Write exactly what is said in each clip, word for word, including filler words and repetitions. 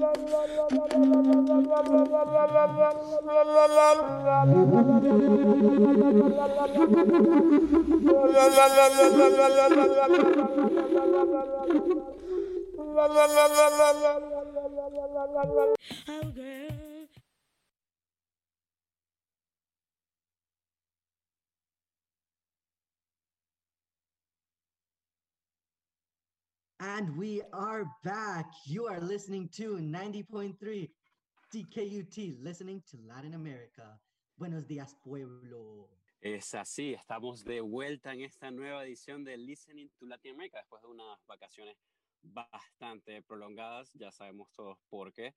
Oh, girl. And we are back. You are listening to ninety point three T K U T, listening to Latin America. Buenos días, pueblo. Es así, estamos de vuelta en esta nueva edición de Listening to Latin America después de unas vacaciones bastante prolongadas, ya sabemos todos por qué,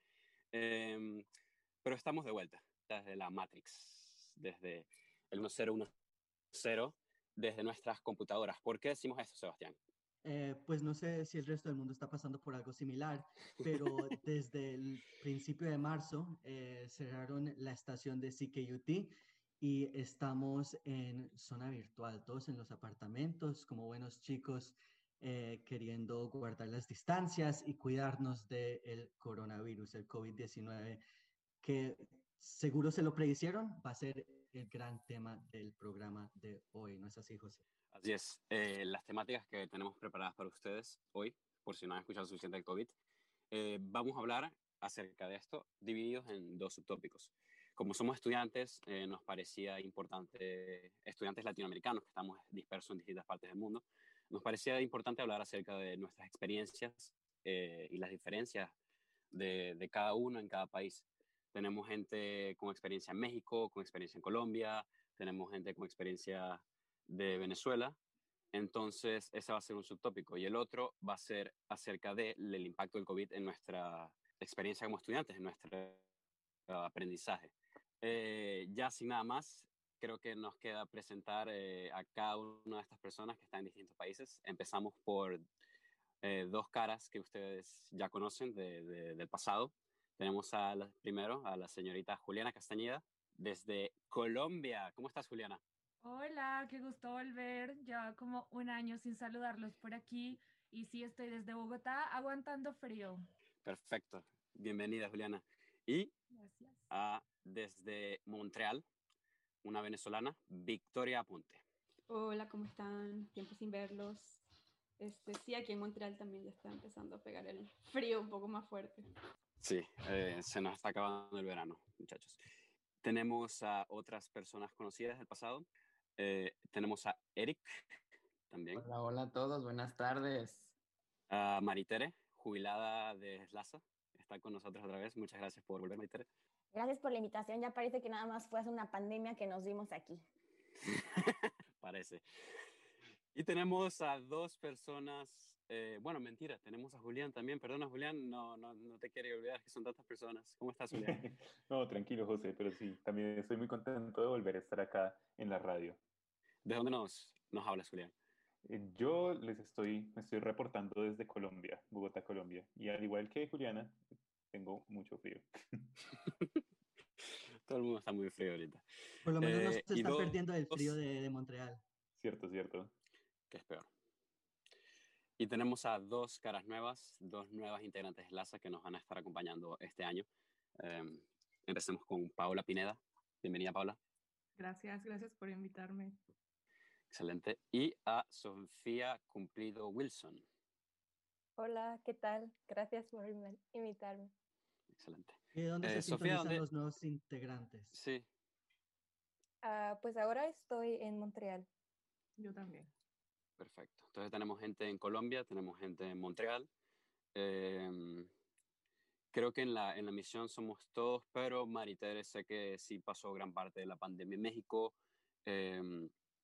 eh, pero estamos de vuelta desde la Matrix, desde el mil, desde nuestras computadoras. ¿Por qué decimos esto, Sebastián? Eh, pues no sé si el resto del mundo está pasando por algo similar, pero desde el principio de marzo eh, cerraron la estación de C K U T y estamos en zona virtual, todos en los apartamentos, como buenos chicos, eh, queriendo guardar las distancias y cuidarnos del coronavirus, el COVID diecinueve, que seguro se lo predicieron, va a ser el gran tema del programa de hoy, ¿no es así, José? Así es, eh, las temáticas que tenemos preparadas para ustedes hoy, por si no han escuchado suficiente el COVID, eh, vamos a hablar acerca de esto divididos en dos subtópicos. Como somos estudiantes, eh, nos parecía importante, estudiantes latinoamericanos que estamos dispersos en distintas partes del mundo, nos parecía importante hablar acerca de nuestras experiencias eh, y las diferencias de, de cada uno en cada país. Tenemos gente con experiencia en México, con experiencia en Colombia, tenemos gente con experiencia de Venezuela. Entonces, ese va a ser un subtópico. Y el otro va a ser acerca del de impacto del COVID en nuestra experiencia como estudiantes, en nuestro uh, aprendizaje. Eh, ya sin nada más, creo que nos queda presentar eh, a cada una de estas personas que están en distintos países. Empezamos por eh, dos caras que ustedes ya conocen de, de, del pasado. Tenemos a la, primero a la señorita Juliana Castañeda desde Colombia. ¿Cómo estás, Juliana? Hola, qué gusto volver. Ya como un año sin saludarlos por aquí y sí estoy desde Bogotá aguantando frío. Perfecto. Bienvenida, Juliana. Y Gracias. a, desde Montreal, una venezolana, Victoria Aponte. Hola, ¿cómo están? Tiempo sin verlos. Este, sí, aquí en Montreal también ya está empezando a pegar el frío un poco más fuerte. Sí, eh, se nos está acabando el verano, muchachos. Tenemos a otras personas conocidas del pasado. Eh, tenemos a Eric también. Hola, hola a todos, buenas tardes. A Maritere, jubilada de Slasa, está con nosotros otra vez. Muchas gracias por volver, Maritere. Gracias por la invitación. Ya parece que nada más fue hace una pandemia que nos vimos aquí. Parece. Y tenemos a dos personas, eh, bueno, mentira, tenemos a Julián también. Perdona, Julián, no, no, no te quiero olvidar que son tantas personas. ¿Cómo estás, Julián? No, tranquilo, José, pero sí, también estoy muy contento de volver a estar acá en la radio. ¿De dónde nos, nos hablas, Julián? Eh, yo les estoy, me estoy reportando desde Colombia, Bogotá, Colombia. Y al igual que Juliana, tengo mucho frío. Todo el mundo está muy frío ahorita. Por lo menos no Eh, se y están dos- perdiendo del frío de, de Montreal. Cierto, cierto. que es peor. Y tenemos a dos caras nuevas, dos nuevas integrantes de LASA que nos van a estar acompañando este año. Eh, empecemos con Paula Pineda. Bienvenida, Paula. Gracias, gracias por invitarme. Excelente. Y a Sofía Cumplido Wilson. Hola, ¿qué tal? Gracias por invitarme. Excelente. ¿Y dónde Eh, se Sofía, sintonizan ¿dónde? los nuevos integrantes? Sí. Uh, pues ahora estoy en Montreal. Yo también. Perfecto. Entonces tenemos gente en Colombia, tenemos gente en Montreal. Eh, creo que en la, en la misión somos todos, pero Maritere sé que sí pasó gran parte de la pandemia en México. Eh,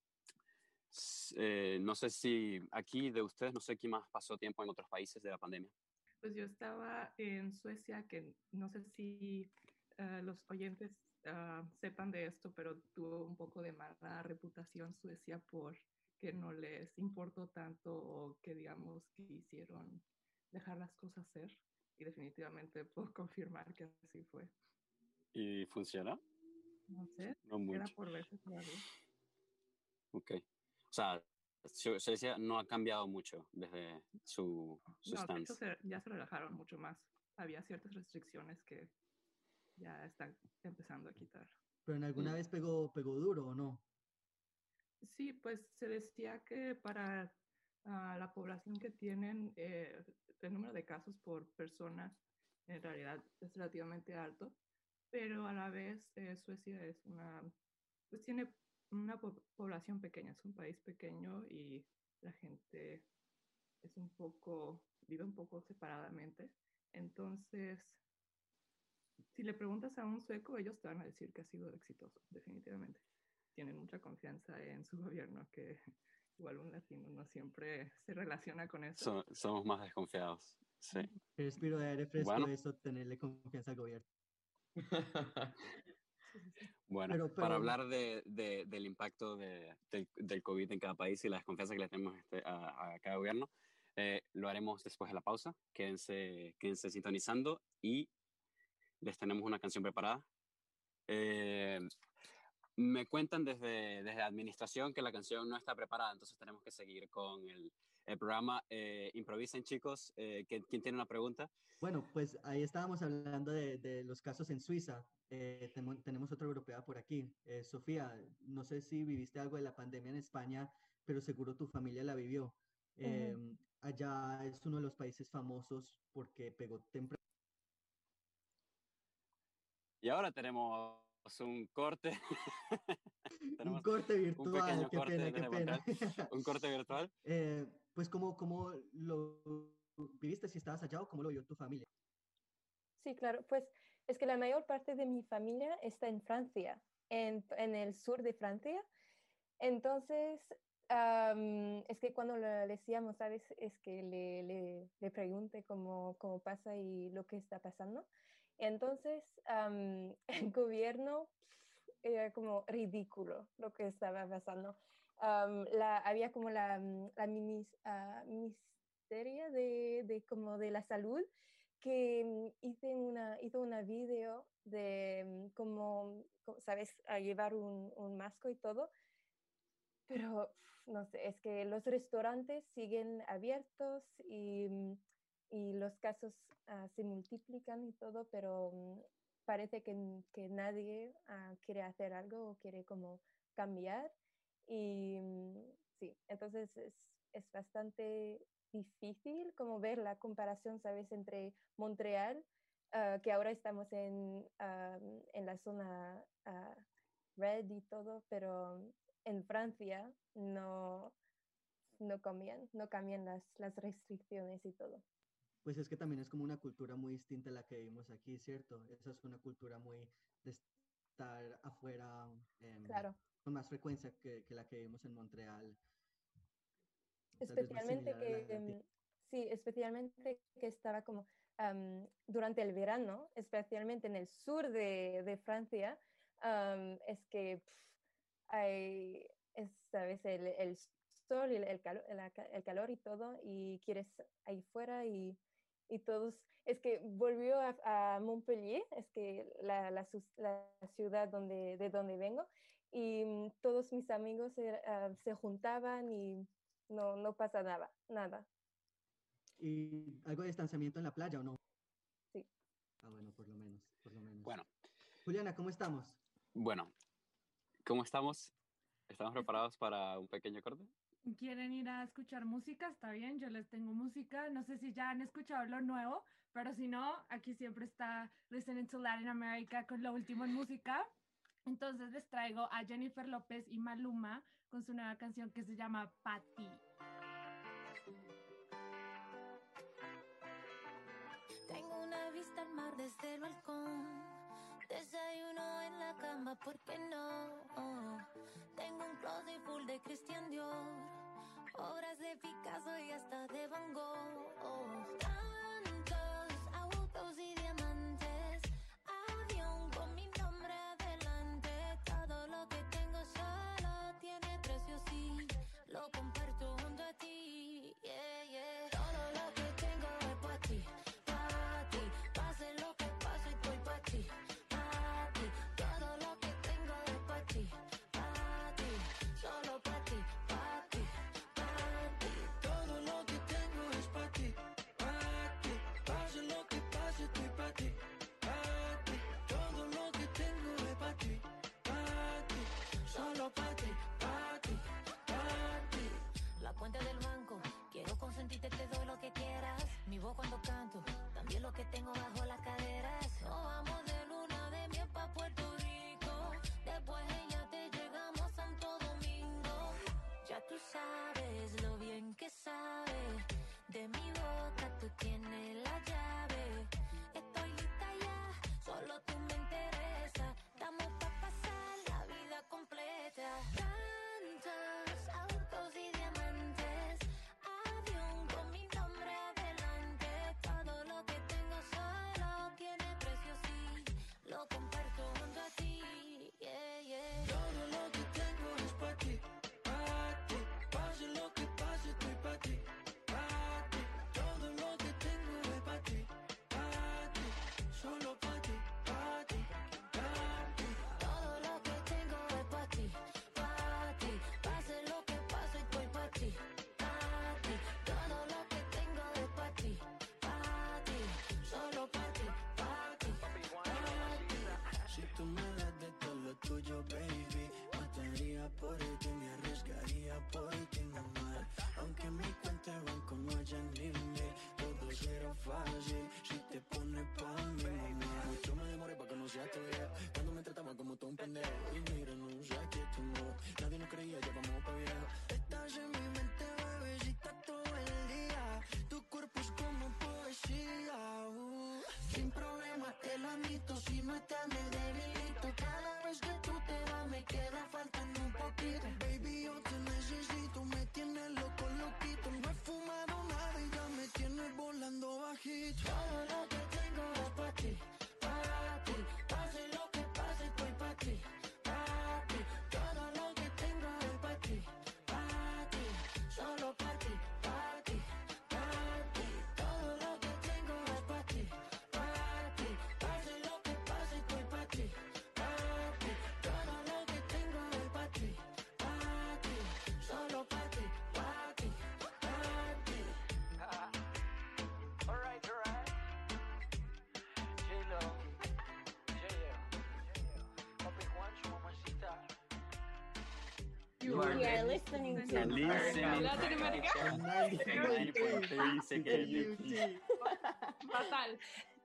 eh, no sé si aquí de ustedes, no sé quién más pasó tiempo en otros países de la pandemia. Pues yo estaba en Suecia, que no sé si uh, los oyentes uh, sepan de esto, pero tuvo un poco de mala reputación Suecia por que no les importó tanto o que digamos quisieron dejar las cosas ser, y definitivamente puedo confirmar que así fue. ¿Y funcionó? No sé, No mucho. era por verse todavía. Ok. O sea, Suecia no ha cambiado mucho desde su, su No, de stance. hecho se, ya se relajaron mucho más. había ciertas restricciones que ya están empezando a quitar. ¿Pero en alguna Mm. vez pegó, pegó duro o no? Sí, pues se decía que para ah, la población que tienen, eh, el número de casos por persona en realidad es relativamente alto, pero a la vez eh, Suecia es una, pues tiene una po- población pequeña, es un país pequeño y la gente es un poco, vive un poco separadamente. Entonces, si le preguntas a un sueco, ellos te van a decir que ha sido exitoso, definitivamente. Tienen mucha confianza en su gobierno, que igual un latino no siempre se relaciona con eso. So- somos más desconfiados. Sí. El respiro de aire fresco, Bueno. eso, tenerle confianza al gobierno. Bueno, Pero- para pero- hablar de, de- del impacto de- del, del COVID en cada país y la desconfianza que le tenemos este, a, a cada gobierno, eh, lo haremos después de la pausa. Quédense, quédense sintonizando y les tenemos una canción preparada. Eh, me cuentan desde, desde administración que la canción no está preparada, entonces tenemos que seguir con el, el programa. Eh, improvisen, chicos. Eh, ¿quién, quién tiene una pregunta? Bueno, pues ahí estábamos hablando de, de los casos en Suiza. Eh, temo- tenemos otra europea por aquí. Eh, Sofía, no sé si viviste algo de la pandemia en España, pero seguro tu familia la vivió. Eh, Allá es uno de los países famosos porque pegó temprano. Y ahora tenemos un corte. Un Tenemos corte un virtual, pequeño qué corte pena, desde qué pena. Montreal. Un corte virtual. Eh, pues, ¿cómo, cómo lo viviste si estabas allá o cómo lo vio tu familia? Sí, claro, pues es que la mayor parte de mi familia está en Francia, en, en el sur de Francia. Entonces, am, es que cuando le decíamos, ¿sabes? Es que le, le, le pregunte cómo, cómo pasa y lo que está pasando. Entonces, am, el gobierno era como ridículo lo que estaba pasando. Am, la, había como la, la minis, ah, ministeria de, de, como de la salud que hice una, hizo una video de cómo, ¿sabes?, a llevar un, un masco y todo. Pero, no sé, es que los restaurantes siguen abiertos y, y los casos uh, se multiplican y todo, pero um, parece que, que nadie uh, quiere hacer algo o quiere como cambiar. Y um, sí, entonces es, es bastante difícil como ver la comparación, ¿sabes?, entre Montreal, uh, que ahora estamos en, uh, en la zona uh, red y todo, pero en Francia no, no cambian, no cambian las, las restricciones y todo. Pues es que también es como una cultura muy distinta a la que vivimos aquí, ¿cierto? Esa es una cultura muy de estar afuera eh, Claro. con más frecuencia que, que la que vivimos en Montreal. Especialmente que, um, sí, especialmente que estaba como um, durante el verano, especialmente en el sur de, de Francia, um, es que pff, hay, es, ¿sabes? El, el sol y el, el, calor, el, el calor y todo, y quieres ahí fuera y, y todos, es que volvió a, a Montpellier, es que la, la, la ciudad donde, de donde vengo, y um, todos mis amigos se, uh, se juntaban y no, no pasa nada, nada. ¿Y algo de distanciamiento en la playa o no? Sí. Ah, bueno, por lo menos, por lo menos. Bueno. Juliana, ¿cómo estamos? Bueno, ¿cómo estamos? ¿Estamos preparados para un pequeño corte? ¿Quieren ir a escuchar música? Está bien, yo les tengo música. No sé si ya han escuchado lo nuevo, pero si no, aquí siempre está Listening to Latin America con lo último en música. Entonces les traigo a Jennifer López y Maluma con su nueva canción que se llama Pa' Ti. Tengo una vista al mar desde el balcón. Desayuno en la cama, ¿por qué no? Tengo un closet full de Christian Dior, obras de Picasso y hasta de Van Gogh. Tantos autos y diamantes, avión con mi nombre adelante. Todo lo que tengo solo tiene precio, sí, lo comparto junto a ti. Yeah, yeah. Todo lo que tengo es para ti, para ti. Pase lo que pase, estoy para ti. Todo lo que tengo es para ti, para ti, solo para ti, para ti, para ti. Todo lo que tengo es para ti, para ti. pendejo. Y míranos, aquí estamos. Nadie nos creía, ya vamos pa' viejo. Estás en mi mente, bebecita, todo el día. Tu cuerpo es como poesía. Uh. Sin problema te lo admito, si no estás me debilito. Cada vez que tú te vas me queda faltando un poquito. Baby, yo te necesito, me tienes loco, loquito. No he fumado nada y ya me tienes volando bajito. Todo lo que tengo es pa' ti, para ti. Pase lo que pase, estoy pa' ti, para ti. Todo lo que tengo es pa' ti, para ti. Solo pa' ti, para ti, para ti. Todo lo que tengo es pa' ti, para ti. Pase lo que pase, estoy pa' ti, para ti. Todo lo que tengo es pa' ti, para ti. Solo pa' ti, para ti, para ti. Alright, alright. J-Lo, J-Lo, Papi Juancho, mamacita. You are listening to Latinoamérica. Fatal.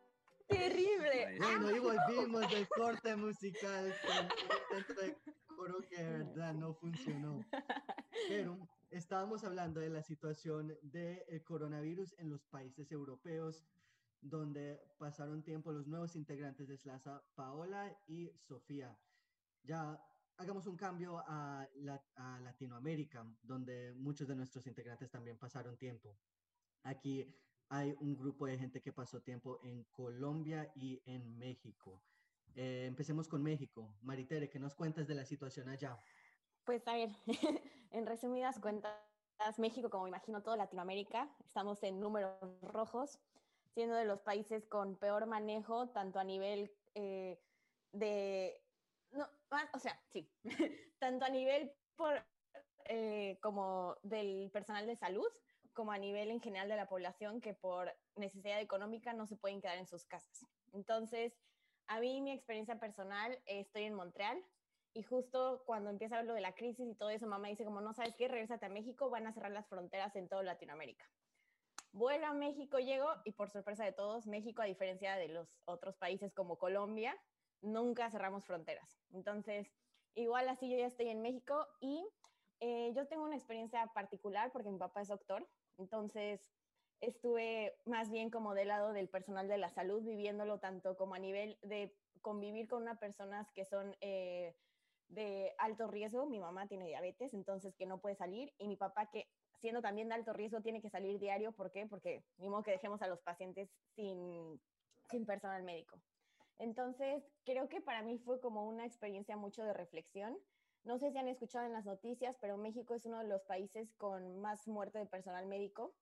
Terrible. Bueno, y volvimos del corte musical con un intento de coro que de verdad no funcionó. Pero estábamos hablando de la situación del coronavirus en los países europeos, donde pasaron tiempo los nuevos integrantes de Slaza, Paola y Sofía. Ya hagamos un cambio a, la, a Latinoamérica, donde muchos de nuestros integrantes también pasaron tiempo. Aquí hay un grupo de gente que pasó tiempo en Colombia y en México. Eh, empecemos con México. Maritere, ¿qué nos cuentas de la situación allá? Pues a ver, en resumidas cuentas, México, como imagino todo Latinoamérica, estamos en números rojos, siendo de los países con peor manejo, tanto a nivel eh, de... No, o sea, sí, tanto a nivel por, eh, como del personal de salud, como a nivel en general de la población, que por necesidad económica no se pueden quedar en sus casas. Entonces, a mí, mi experiencia personal, eh, estoy en Montreal, y justo cuando empieza a ver lo de la crisis y todo eso, mamá dice como, no sabes qué, regrésate a México, van a cerrar las fronteras en toda Latinoamérica. Vuelvo a México, llego, y por sorpresa de todos, México, a diferencia de los otros países como Colombia, nunca cerramos fronteras. Entonces, igual así yo ya estoy en México, y eh, yo tengo una experiencia particular porque mi papá es doctor, entonces estuve más bien como del lado del personal de la salud, viviéndolo tanto como a nivel de convivir con unas personas que son eh, de alto riesgo. Mi mamá tiene diabetes, entonces que no puede salir, y mi papá, que siendo también de alto riesgo, tiene que salir diario. ¿Por qué? Porque ni modo que dejemos a los pacientes sin, sin personal médico. Entonces, creo que para mí fue como una experiencia mucho de reflexión. No sé si han escuchado en las noticias, pero México es uno de los países con más muerte de personal médico.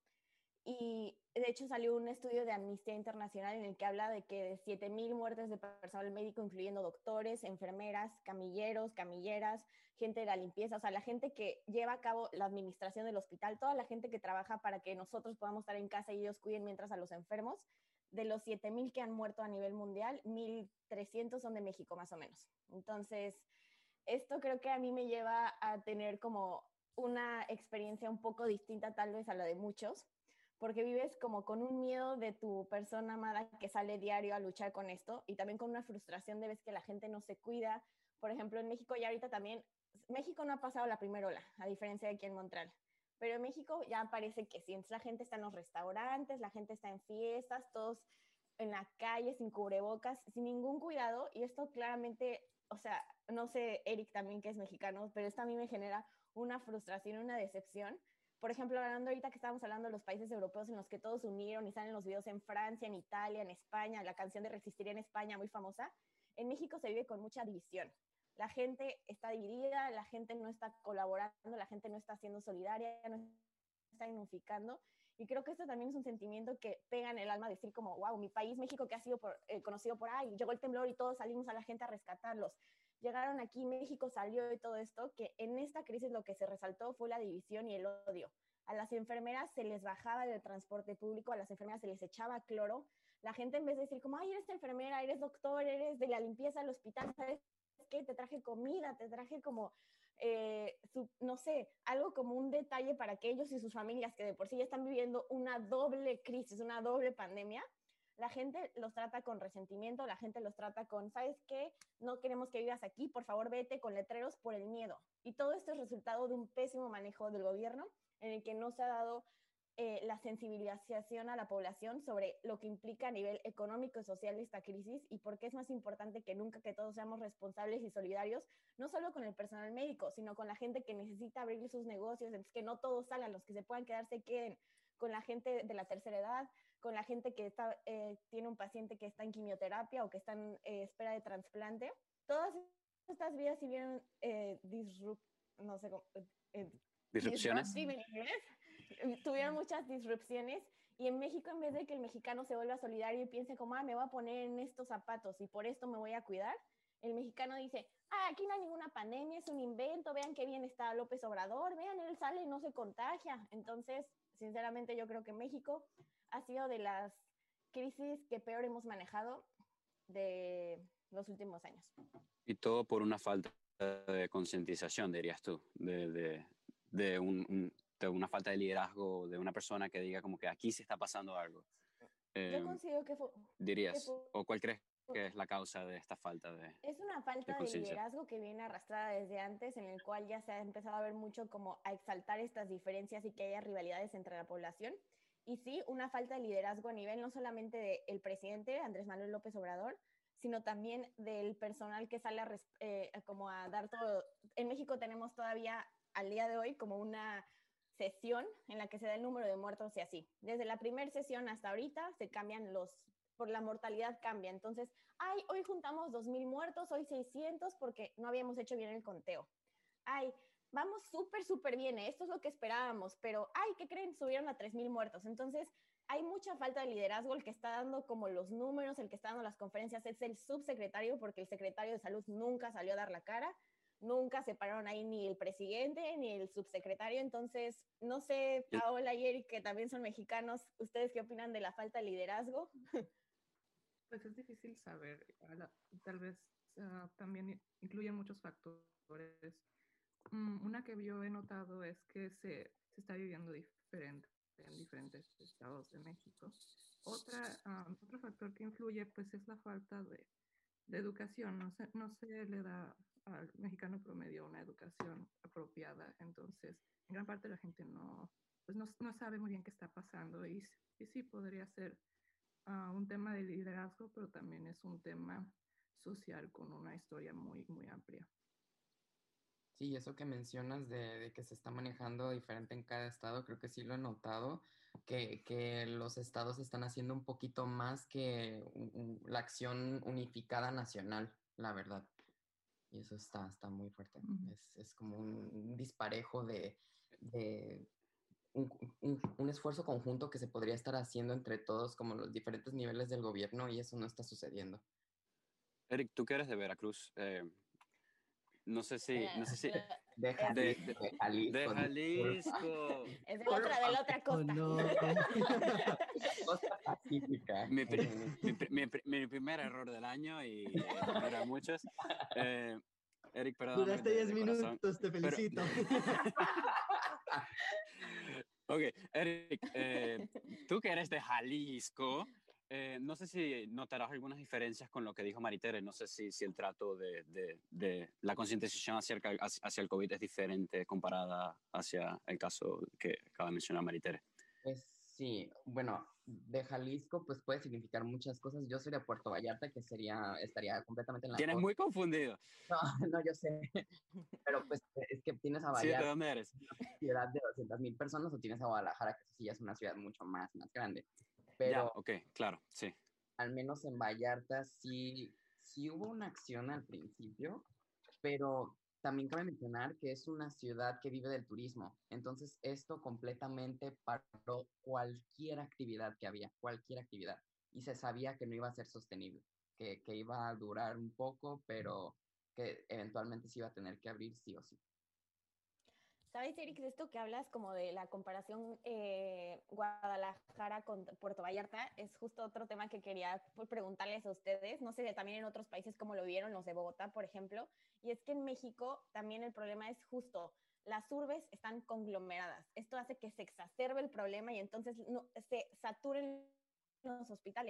Y de hecho salió un estudio de Amnistía Internacional en el que habla de que de siete mil muertes de personal médico, incluyendo doctores, enfermeras, camilleros, camilleras, gente de la limpieza, o sea, la gente que lleva a cabo la administración del hospital, toda la gente que trabaja para que nosotros podamos estar en casa y ellos cuiden mientras a los enfermos. De los siete mil que han muerto a nivel mundial, mil trescientos son de México más o menos. Entonces, esto creo que a mí me lleva a tener como una experiencia un poco distinta tal vez a la de muchos, porque vives como con un miedo de tu persona amada que sale diario a luchar con esto, y también con una frustración de ver que la gente no se cuida. Por ejemplo, en México ya ahorita también, México no ha pasado la primera ola, a diferencia de aquí en Montreal, pero en México ya parece que sí. Entonces la gente está en los restaurantes, la gente está en fiestas, todos en la calle sin cubrebocas, sin ningún cuidado, y esto claramente, o sea, no sé, Eric también que es mexicano, pero esto a mí me genera una frustración, una decepción. Por ejemplo, hablando ahorita que estábamos hablando de los países europeos en los que todos se unieron y salen los videos en Francia, en Italia, en España, la canción de Resistiría en España, muy famosa, en México se vive con mucha división. La gente está dividida, la gente no está colaborando, la gente no está siendo solidaria, no está unificando. Y creo que esto también es un sentimiento que pega en el alma, decir como, wow, mi país, México, que ha sido por, eh, conocido por, ay, llegó el temblor y todos salimos a la gente a rescatarlos. Llegaron aquí, México salió y todo esto, que en esta crisis lo que se resaltó fue la división y el odio. A las enfermeras se les bajaba del transporte público, a las enfermeras se les echaba cloro. La gente, en vez de decir como, ay, eres enfermera, eres doctor, eres de la limpieza del hospital, ¿sabes qué? Te traje comida, te traje como, eh, su, no sé, algo como un detalle para que ellos y sus familias, que de por sí ya están viviendo una doble crisis, una doble pandemia, la gente los trata con resentimiento, la gente los trata con, ¿sabes qué? No queremos que vivas aquí, por favor vete, con letreros por el miedo. Y todo esto es resultado de un pésimo manejo del gobierno en el que no se ha dado eh, la sensibilización a la población sobre lo que implica a nivel económico y social esta crisis y por qué es más importante que nunca que todos seamos responsables y solidarios, no solo con el personal médico, sino con la gente que necesita abrir sus negocios, entonces que no todos salgan, los que se puedan quedar se queden, con la gente de la tercera edad, con la gente que está, eh, tiene un paciente que está en quimioterapia o que está en eh, espera de trasplante. Todas estas vidas si vieron eh, disrupt, no sé cómo, eh, ¿Disrupciones? disruptive en inglés, tuvieron muchas disrupciones y en México en vez de que el mexicano se vuelva solidario y piense como, ah, me voy a poner en estos zapatos y por esto me voy a cuidar, el mexicano dice, ah, aquí no hay ninguna pandemia, es un invento, vean qué bien está López Obrador, vean, él sale y no se contagia. Entonces, sinceramente yo creo que México ha sido de las crisis que peor hemos manejado de los últimos años. Y todo por una falta de concientización, dirías tú, de, de, de, un, un, de una falta de liderazgo, de una persona que diga como que aquí se está pasando algo. Eh, Yo considero que fue... dirías, que fue, ¿o cuál crees que es la causa de esta falta de Es una falta de, de liderazgo que viene arrastrada desde antes, en el cual ya se ha empezado a ver mucho como a exaltar estas diferencias y que haya rivalidades entre la población. Y sí, una falta de liderazgo a nivel no solamente del presidente Andrés Manuel López Obrador, sino también del personal que sale a, eh, como a dar todo. En México tenemos todavía al día de hoy como una sesión en la que se da el número de muertos y así. Desde la primera sesión hasta ahorita se cambian los, por la mortalidad cambia. Entonces, ay, hoy juntamos dos mil muertos, hoy seiscientos porque no habíamos hecho bien el conteo. Ay, vamos súper, súper bien, ¿eh? Esto es lo que esperábamos, pero, ay, ¿qué creen? Subieron a tres mil muertos. Entonces, hay mucha falta de liderazgo. El que está dando como los números, el que está dando las conferencias es el subsecretario, porque el secretario de salud nunca salió a dar la cara, nunca se pararon ahí ni el presidente ni el subsecretario. Entonces, no sé, Paola y Eric, que también son mexicanos, ¿ustedes qué opinan de la falta de liderazgo? Pues es difícil saber, tal vez uh, también incluyen muchos factores. Um, una que yo he notado es que se, se está viviendo diferente en diferentes estados de México. Otra, um, otro factor que influye pues es la falta de, de educación. No se, no se le da al mexicano promedio una educación apropiada, entonces en gran parte la gente no, pues no, no sabe muy bien qué está pasando y, y sí podría ser uh, un tema de liderazgo, pero también es un tema social con una historia muy, muy amplia. Sí, eso que mencionas de, de que se está manejando diferente en cada estado, creo que sí lo he notado, que, que los estados están haciendo un poquito más que un, un, la acción unificada nacional, la verdad. Y eso está, está muy fuerte. Uh-huh. Es, es como un, un disparejo de, de un, un, un esfuerzo conjunto que se podría estar haciendo entre todos, como los diferentes niveles del gobierno, y eso no está sucediendo. Eric, tú que eres de Veracruz, eh, no sé si... No sé si de, Jalisco, de, de Jalisco. De Jalisco. Es de la otra, de la otra costa. Oh, no. Costa Pacífica. Mi, mi, mi, mi primer error del año y eh, eran muchos. Eh, Eric, perdón. Duraste diez minutos, te felicito. Pero... ok, Eric, eh, tú que eres de Jalisco, Eh, no sé si notarás algunas diferencias con lo que dijo Maritere. No sé si, si el trato de, de, de la concientización hacia el, hacia el COVID es diferente comparada hacia el caso que acaba de mencionar Maritere. Pues sí, bueno, de Jalisco pues puede significar muchas cosas. Yo soy de Puerto Vallarta, que sería, estaría completamente en la... Tienes muy confundido. No, no, yo sé. Pero pues es que tienes a Vallarta. Sí, ¿de dónde eres? Una ciudad de doscientas mil personas, o tienes a Guadalajara, que sí ya es una ciudad mucho más, más grande. Pero ya, ok, claro, sí. Al menos en Vallarta sí, sí hubo una acción al principio, pero también cabe mencionar que es una ciudad que vive del turismo. Entonces esto completamente paró cualquier actividad que había, cualquier actividad. Y se sabía que no iba a ser sostenible, que, que iba a durar un poco, pero que eventualmente se iba a tener que abrir sí o sí. ¿Sabes, Eric, de esto que hablas como de la comparación eh, Guadalajara con Puerto Vallarta? Es justo otro tema que quería preguntarles a ustedes. No sé, también en otros países cómo lo vieron, los de Bogotá, por ejemplo. Y es que en México también el problema es justo, las urbes están conglomeradas. Esto hace que se exacerbe el problema y entonces no, se saturen los hospitales.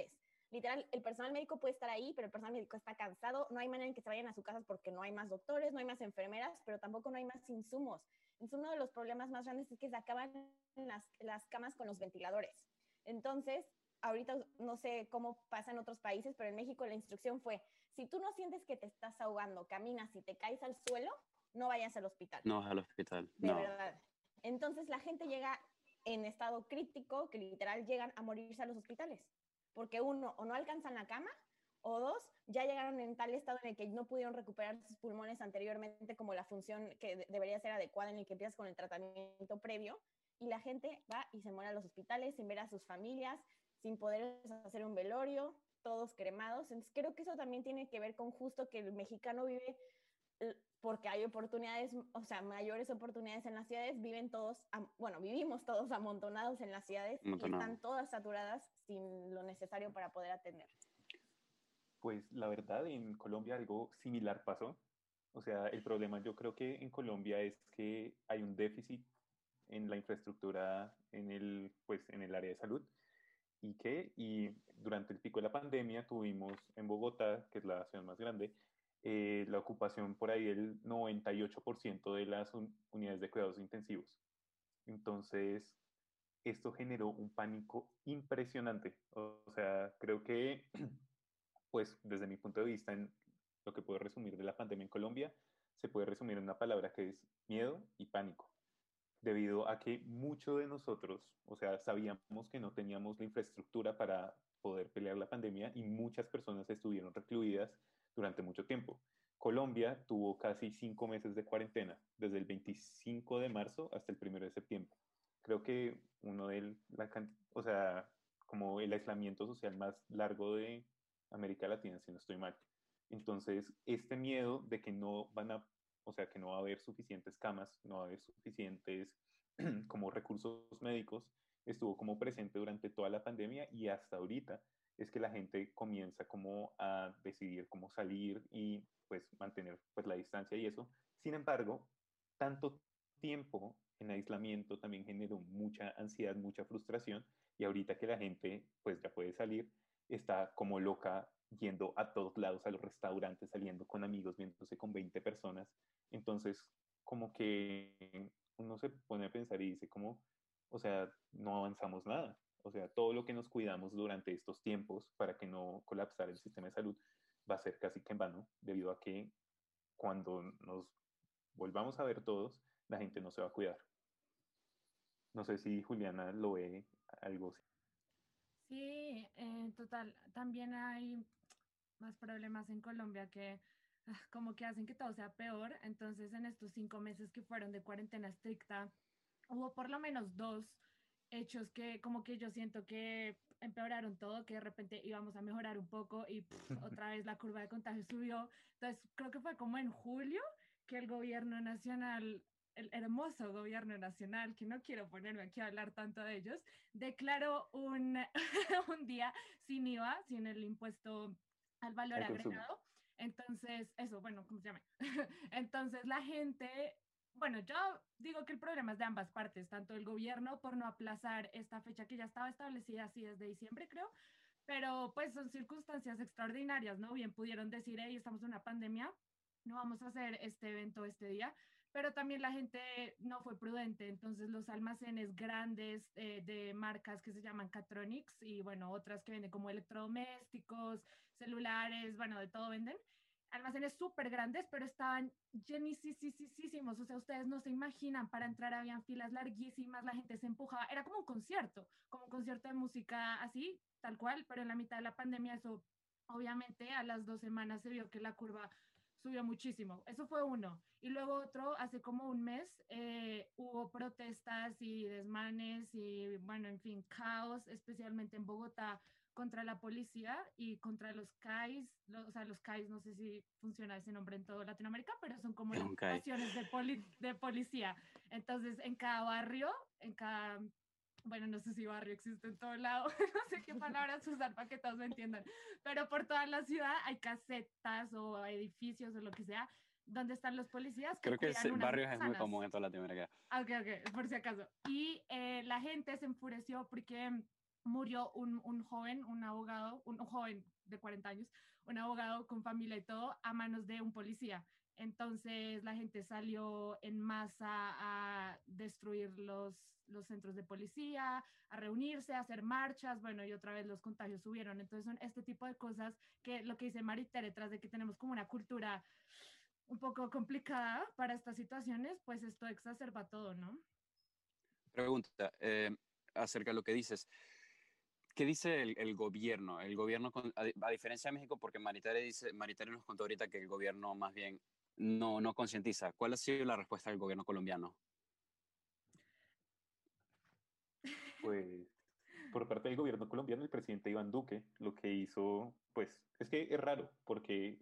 literal, el personal médico puede estar ahí, pero el personal médico está cansado, no hay manera en que se vayan a sus casas porque no hay más doctores, no hay más enfermeras, pero tampoco no hay más insumos. Entonces, uno de los problemas más grandes es que se acaban las, las camas con los ventiladores. Entonces, ahorita no sé cómo pasa en otros países, pero en México la instrucción fue, si tú no sientes que te estás ahogando, caminas y te caes al suelo, no vayas al hospital. No vas al hospital, De no. verdad. Entonces la gente llega en estado crítico, que literal llegan a morirse a los hospitales, porque uno, o no alcanzan la cama, o dos, ya llegaron en tal estado en el que no pudieron recuperar sus pulmones anteriormente como la función que de- debería ser adecuada en el que empiezas con el tratamiento previo, y la gente va y se muere a los hospitales sin ver a sus familias, sin poder hacer un velorio, todos cremados. Entonces creo que eso también tiene que ver con justo que el mexicano vive, l- porque hay oportunidades, o sea, mayores oportunidades en las ciudades, viven todos, am- bueno, vivimos todos amontonados en las ciudades y Amontonados. están todas saturadas sin lo necesario para poder atender. Pues la verdad, en Colombia algo similar pasó. O sea, el problema yo creo que en Colombia es que hay un déficit en la infraestructura en el, pues, en el área de salud. ¿Y qué? Y durante el pico de la pandemia tuvimos en Bogotá, que es la ciudad más grande, eh, la ocupación por ahí del noventa y ocho por ciento de las un- unidades de cuidados intensivos. Entonces, esto generó un pánico impresionante. O sea, creo que, pues desde mi punto de vista, en lo que puedo resumir de la pandemia en Colombia, se puede resumir en una palabra que es miedo y pánico, debido a que muchos de nosotros, o sea, sabíamos que no teníamos la infraestructura para poder pelear la pandemia y muchas personas estuvieron recluidas durante mucho tiempo. Colombia tuvo casi cinco meses de cuarentena, desde el veinticinco de marzo hasta el primero de septiembre. Creo que uno de la, o sea, como el aislamiento social más largo de América Latina, si no estoy mal. Entonces, este miedo de que no van a, o sea, que no va a haber suficientes camas, no va a haber suficientes como recursos médicos, estuvo como presente durante toda la pandemia y hasta ahorita es que la gente comienza como a decidir cómo salir y pues mantener pues la distancia y eso. Sin embargo, tanto tiempo en aislamiento también generó mucha ansiedad, mucha frustración y ahorita que la gente pues ya puede salir, está como loca yendo a todos lados, a los restaurantes, saliendo con amigos, viéndose con veinte personas. Entonces, como que uno se pone a pensar y dice como, o sea, no avanzamos nada. O sea, todo lo que nos cuidamos durante estos tiempos para que no colapsara el sistema de salud va a ser casi que en vano, debido a que cuando nos volvamos a ver todos, la gente no se va a cuidar. No sé si Juliana lo ve algo así. Sí, en total. También hay más problemas en Colombia que ah, como que hacen que todo sea peor. Entonces, en estos cinco meses que fueron de cuarentena estricta, hubo por lo menos dos hechos que como que yo siento que empeoraron todo, que de repente íbamos a mejorar un poco y pff, otra vez la curva de contagio subió. Entonces, creo que fue como en julio que el gobierno nacional, el hermoso gobierno nacional, que no quiero ponerme aquí a hablar tanto de ellos, declaró un, un día sin I V A, sin el impuesto al valor Al consumo. agregado. Entonces, eso, bueno, ¿cómo se llama? Entonces, la gente, bueno, yo digo que el problema es de ambas partes, tanto el gobierno por no aplazar esta fecha que ya estaba establecida así desde diciembre, creo, pero pues son circunstancias extraordinarias, ¿no? Bien pudieron decir, hey, estamos en una pandemia, no vamos a hacer este evento este día, pero también la gente no fue prudente, entonces los almacenes grandes eh, de marcas que se llaman Catronics y bueno, otras que venden como electrodomésticos, celulares, bueno, de todo venden, almacenes súper grandes, pero estaban llenísimos, o sea, ustedes no se imaginan, para entrar habían filas larguísimas, la gente se empujaba, era como un concierto, como un concierto de música así, tal cual, pero en la mitad de la pandemia eso, obviamente, a las dos semanas se vio que la curva subió muchísimo. Eso fue uno. Y luego otro, hace como un mes, eh, hubo protestas y desmanes y, bueno, en fin, caos, especialmente en Bogotá, contra la policía y contra los C A Is, lo, o sea, los C A Is, no sé si funciona ese nombre en toda Latinoamérica, pero son como Es las un C A I. estaciones de, poli, de policía. Entonces, en cada barrio, en cada, bueno, no sé si barrio existe en todo lado, no sé qué palabras usar para que todos me entiendan, pero por toda la ciudad hay casetas o edificios o lo que sea, donde están los policías que Creo que cuidan ese unas barrios es muy manzanas. común en toda Latinoamérica. Ok, ok, por si acaso. Y eh, la gente se enfureció porque murió un, un joven, un abogado, un, un joven de cuarenta años, un abogado con familia y todo, a manos de un policía. Entonces la gente salió en masa a destruir los, los centros de policía, a reunirse, a hacer marchas, bueno, y otra vez los contagios subieron. Entonces son este tipo de cosas que lo que dice Maritere, tras de que tenemos como una cultura un poco complicada para estas situaciones, pues esto exacerba todo, ¿no? Pregunta, eh, acerca de lo que dices. ¿Qué dice el, el gobierno? El gobierno, con- a, di- a diferencia de México, porque Maritere, dice, Maritere nos contó ahorita que el gobierno más bien no, no concientiza. ¿Cuál ha sido la respuesta del gobierno colombiano? Pues por parte del gobierno colombiano, el presidente Iván Duque lo que hizo, pues es que es raro, porque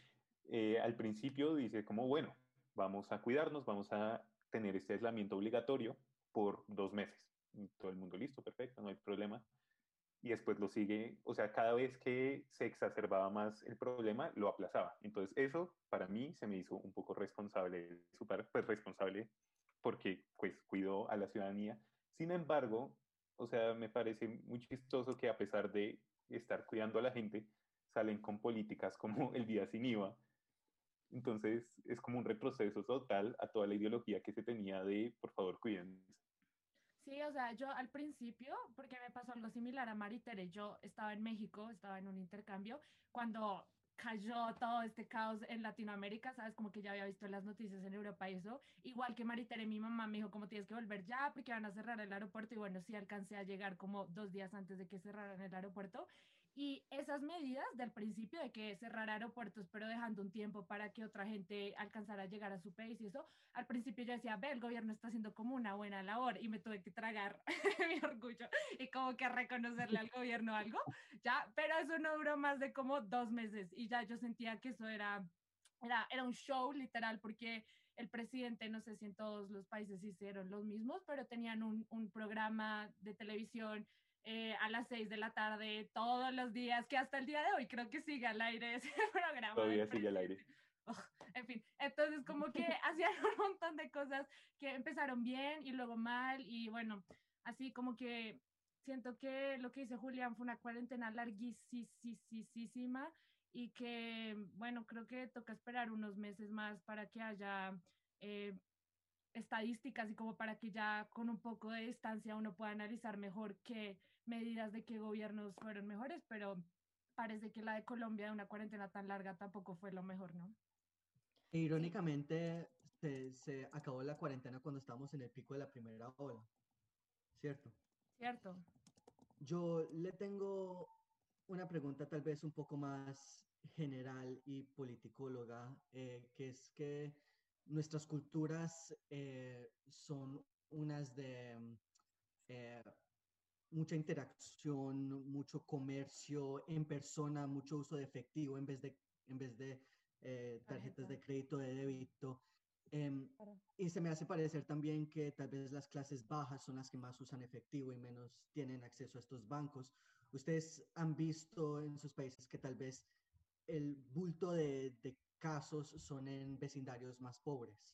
eh, al principio dice como, bueno, vamos a cuidarnos, vamos a tener este aislamiento obligatorio por dos meses. Y todo el mundo listo, perfecto, no hay problema. Y después lo sigue, o sea, cada vez que se exacerbaba más el problema, lo aplazaba. Entonces eso para mí se me hizo un poco responsable, super, pues responsable, porque pues cuidó a la ciudadanía. Sin embargo, o sea, me parece muy chistoso que a pesar de estar cuidando a la gente, salen con políticas como el día sin IVA. Entonces es como un retroceso total a toda la ideología que se tenía de, por favor, cuídense. Sí, o sea, yo al principio, porque me pasó algo similar a Maritere, yo estaba en México, estaba en un intercambio, cuando cayó todo este caos en Latinoamérica, sabes, como que ya había visto las noticias en Europa y eso, igual que Maritere, mi mamá me dijo, como tienes que volver ya, porque van a cerrar el aeropuerto, y bueno, sí alcancé a llegar como dos días antes de que cerraran el aeropuerto, y esas medidas del principio de que cerrar aeropuertos, pero dejando un tiempo para que otra gente alcanzara a llegar a su país y eso, al principio yo decía, ve, el gobierno está haciendo como una buena labor, y me tuve que tragar mi orgullo y como que reconocerle al gobierno algo, ya, pero eso no duró más de como dos meses y ya yo sentía que eso era, era, era un show literal, porque el presidente, no sé si en todos los países hicieron los mismos, pero tenían un, un programa de televisión eh, a las seis de la tarde todos los días, que hasta el día de hoy creo que sigue al aire ese programa del Todavía sigue al aire. presidente. Ugh, en fin, entonces como que hacían un montón de cosas que empezaron bien y luego mal, y bueno, así como que siento que lo que dice Julián fue una cuarentena larguísima, y que, bueno, creo que toca esperar unos meses más para que haya eh, estadísticas y como para que ya con un poco de distancia uno pueda analizar mejor qué medidas de qué gobiernos fueron mejores, pero parece que la de Colombia de una cuarentena tan larga tampoco fue lo mejor, ¿no? E irónicamente, se, se acabó la cuarentena cuando estábamos en el pico de la primera ola, ¿cierto? Cierto. Yo le tengo una pregunta tal vez un poco más general y politicóloga, eh, que es que nuestras culturas eh, son unas de mm, eh, mucha interacción, mucho comercio en persona, mucho uso de efectivo en vez de, en vez de eh, tarjetas de crédito, de débito. Em, Claro. y se me hace parecer también que tal vez las clases bajas son las que más usan efectivo y menos tienen acceso a estos bancos. ¿Ustedes han visto en sus países que tal vez el bulto de, de casos son en vecindarios más pobres?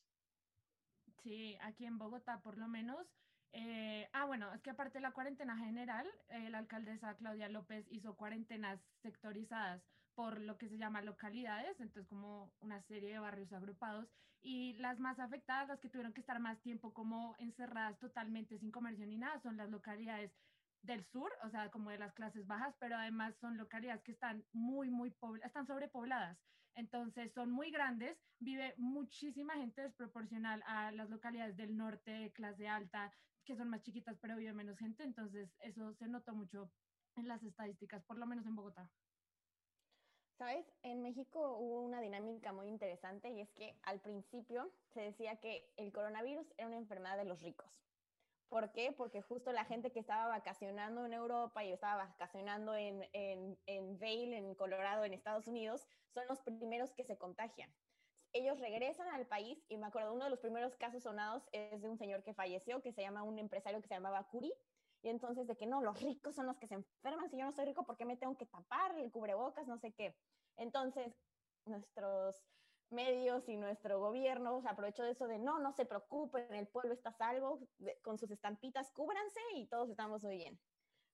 Sí, aquí en Bogotá por lo menos. Eh, ah, bueno, es que aparte de la cuarentena general, eh, la alcaldesa Claudia López hizo cuarentenas sectorizadas por lo que se llama localidades, entonces como una serie de barrios agrupados, y las más afectadas, las que tuvieron que estar más tiempo como encerradas totalmente sin comercio ni nada, son las localidades del sur, o sea, como de las clases bajas, pero además son localidades que están muy, muy pobladas, están sobrepobladas. Entonces son muy grandes, vive muchísima gente desproporcional a las localidades del norte de clase alta, que son más chiquitas, pero vive menos gente. Entonces eso se notó mucho en las estadísticas, por lo menos en Bogotá. ¿Sabes? En México hubo una dinámica muy interesante, y es que al principio se decía que el coronavirus era una enfermedad de los ricos. ¿Por qué? Porque justo la gente que estaba vacacionando en Europa y estaba vacacionando en, en, en Vail, en Colorado, en Estados Unidos, son los primeros que se contagian. Ellos regresan al país, y me acuerdo, uno de los primeros casos sonados es de un señor que falleció, que se llama un empresario que se llamaba Curi, y entonces de que no, los ricos son los que se enferman, si yo no soy rico, ¿por qué me tengo que tapar el cubrebocas? No sé qué. Entonces, nuestros medios y nuestro gobierno se aprovechó de eso de no, no se preocupen, el pueblo está a salvo, de, con sus estampitas cúbranse y todos estamos muy bien.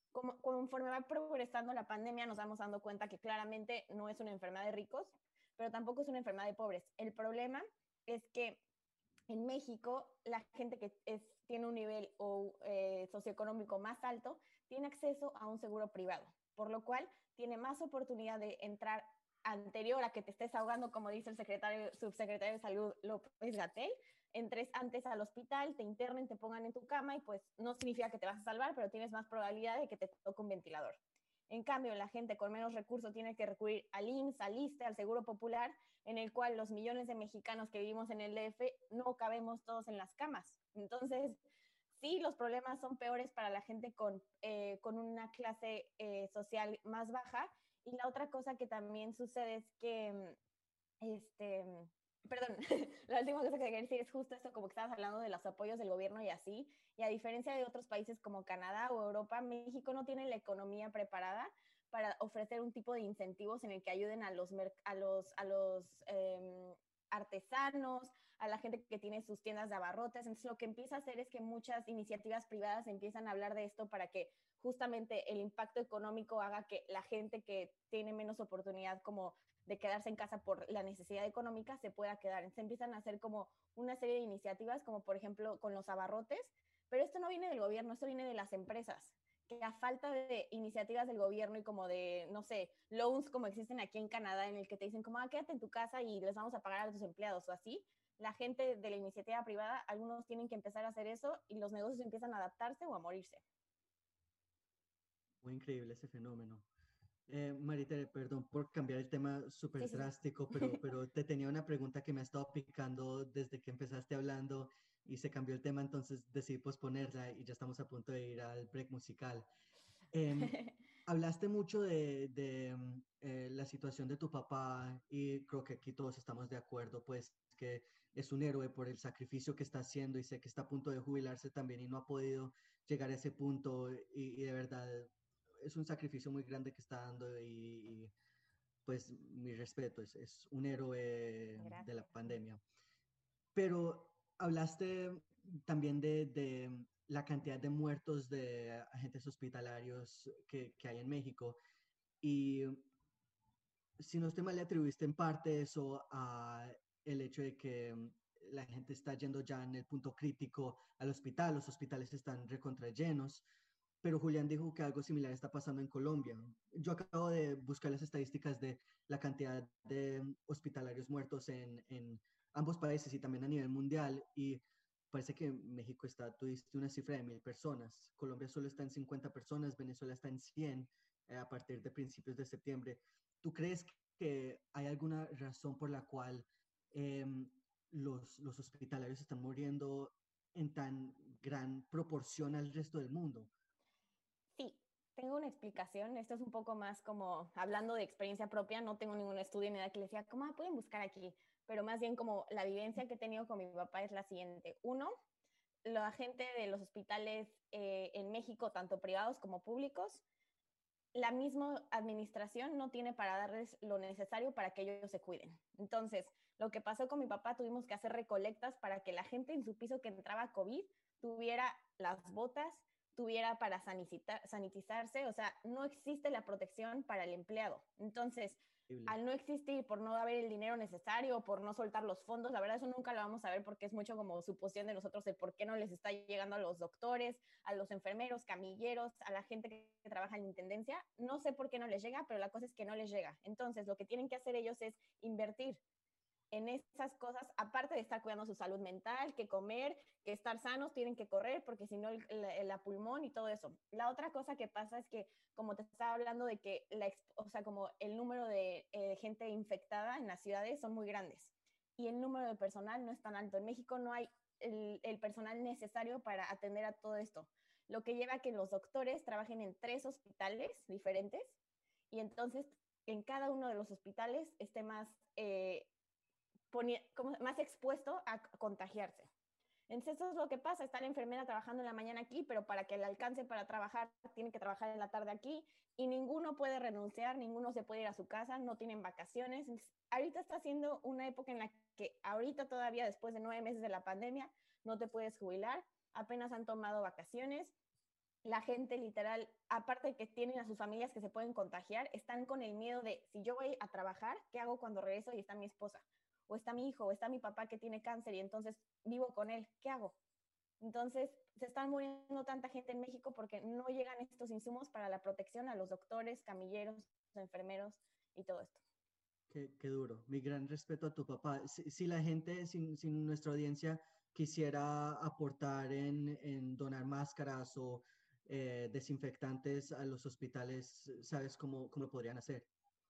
como, conforme va progresando la pandemia, nos vamos dando cuenta que claramente no es una enfermedad de ricos, pero tampoco es una enfermedad de pobres. El problema es que en México, la gente que es, tiene un nivel o, eh, socioeconómico más alto tiene acceso a un seguro privado, por lo cual tiene más oportunidad de entrar anterior a que te estés ahogando, como dice el secretario, subsecretario de Salud López-Gatell, entres antes al hospital, te internen, te pongan en tu cama y pues no significa que te vas a salvar, pero tienes más probabilidad de que te toque un ventilador. En cambio, la gente con menos recursos tiene que recurrir al I M S S, al ISSSTE, al Seguro Popular, en el cual los millones de mexicanos que vivimos en el D F no cabemos todos en las camas. Entonces, sí, los problemas son peores para la gente con, eh, con una clase eh, social más baja. Y la otra cosa que también sucede es que, este, perdón, la última cosa que quería decir es justo esto, como que estabas hablando de los apoyos del gobierno y así, y a diferencia de otros países como Canadá o Europa, México no tiene la economía preparada para ofrecer un tipo de incentivos en el que ayuden a los, a los, a los eh, artesanos, a la gente que tiene sus tiendas de abarrotes. Entonces lo que empieza a hacer es que muchas iniciativas privadas empiezan a hablar de esto para que justamente el impacto económico haga que la gente que tiene menos oportunidad como de quedarse en casa por la necesidad económica se pueda quedar. Entonces empiezan a hacer como una serie de iniciativas, como por ejemplo con los abarrotes, pero esto no viene del gobierno, esto viene de las empresas, que a falta de iniciativas del gobierno y como de, no sé, loans como existen aquí en Canadá, en el que te dicen como, ah, quédate en tu casa y les vamos a pagar a tus empleados o así, la gente de la iniciativa privada, algunos tienen que empezar a hacer eso y los negocios empiezan a adaptarse o a morirse. Muy increíble ese fenómeno. Eh, Maritere, perdón por cambiar el tema súper Sí, sí, sí. drástico, pero, pero te tenía una pregunta que me ha estado picando desde que empezaste hablando y se cambió el tema, entonces decidí posponerla y ya estamos a punto de ir al break musical. Em, hablaste mucho de, de mm, eh, la situación de tu papá y creo que aquí todos estamos de acuerdo, pues que es un héroe por el sacrificio que está haciendo y sé que está a punto de jubilarse también y no ha podido llegar a ese punto y, y de verdad es un sacrificio muy grande que está dando y, y, pues mi respeto, es, es un héroe de la Gracias. pandemia. Pero hablaste también de, de la cantidad de muertos de agentes hospitalarios que, que hay en México y si no estoy mal, le atribuiste en parte eso a el hecho de que mm, la gente está yendo ya en el punto crítico al hospital, los hospitales están recontra llenos, pero Julián dijo que algo similar está pasando en Colombia. Yo acabo de buscar las estadísticas de la cantidad de mm, hospitalarios muertos en, en ambos países y también a nivel mundial y parece que México está, tú diste una cifra de mil personas, Colombia solo está en cincuenta personas, Venezuela está en cien eh, a partir de principios de septiembre. ¿Tú crees que hay alguna razón por la cual eh, los, los hospitalarios están muriendo en tan gran proporción al resto del mundo? Sí, tengo una explicación. Esto es un poco más como hablando de experiencia propia. No tengo ningún estudio ni nada que les decía, ¿cómo pueden buscar aquí? Pero más bien como la vivencia que he tenido con mi papá es la siguiente. Uno, la gente de los hospitales eh, en México, tanto privados como públicos, la misma administración no tiene para darles lo necesario para que ellos se cuiden. Entonces, lo que pasó con mi papá, tuvimos que hacer recolectas para que la gente en su piso que entraba COVID tuviera las botas, tuviera para sanitizarse, o sea, no existe la protección para el empleado. Entonces, al no existir, por no haber el dinero necesario, por no soltar los fondos, la verdad eso nunca lo vamos a ver porque es mucho como suposición de nosotros el por qué no les está llegando a los doctores, a los enfermeros, camilleros, a la gente que trabaja en la intendencia. No sé por qué no les llega, pero la cosa es que no les llega. Entonces, lo que tienen que hacer ellos es invertir en esas cosas, aparte de estar cuidando su salud mental, que comer, que estar sanos, tienen que correr, porque si no, el, el, la pulmón y todo eso. La otra cosa que pasa es que, como te estaba hablando de que, la, o sea, como el número de eh, gente infectada en las ciudades son muy grandes y el número de personal no es tan alto. En México no hay el, el personal necesario para atender a todo esto, lo que lleva a que los doctores trabajen en tres hospitales diferentes y entonces en cada uno de los hospitales esté más... Eh, Ponía, como más expuesto a contagiarse. Entonces eso es lo que pasa, está la enfermera trabajando en la mañana aquí, pero para que le alcance para trabajar, tiene que trabajar en la tarde aquí, y ninguno puede renunciar, ninguno se puede ir a su casa, no tienen vacaciones. Entonces, ahorita está siendo una época en la que ahorita todavía, después de nueve meses de la pandemia, no te puedes jubilar, apenas han tomado vacaciones, la gente literal, aparte de que tienen a sus familias que se pueden contagiar, están con el miedo de, si yo voy a trabajar, ¿qué hago cuando regreso y está mi esposa? O está mi hijo, o está mi papá que tiene cáncer y entonces vivo con él, ¿qué hago? Entonces, se están muriendo tanta gente en México porque no llegan estos insumos para la protección a los doctores, camilleros, enfermeros y todo esto. Qué, qué duro. Mi gran respeto a tu papá. Si, si la gente, si, si nuestra audiencia quisiera aportar en, en donar máscaras o eh, desinfectantes a los hospitales, ¿sabes cómo, cómo lo podrían hacer?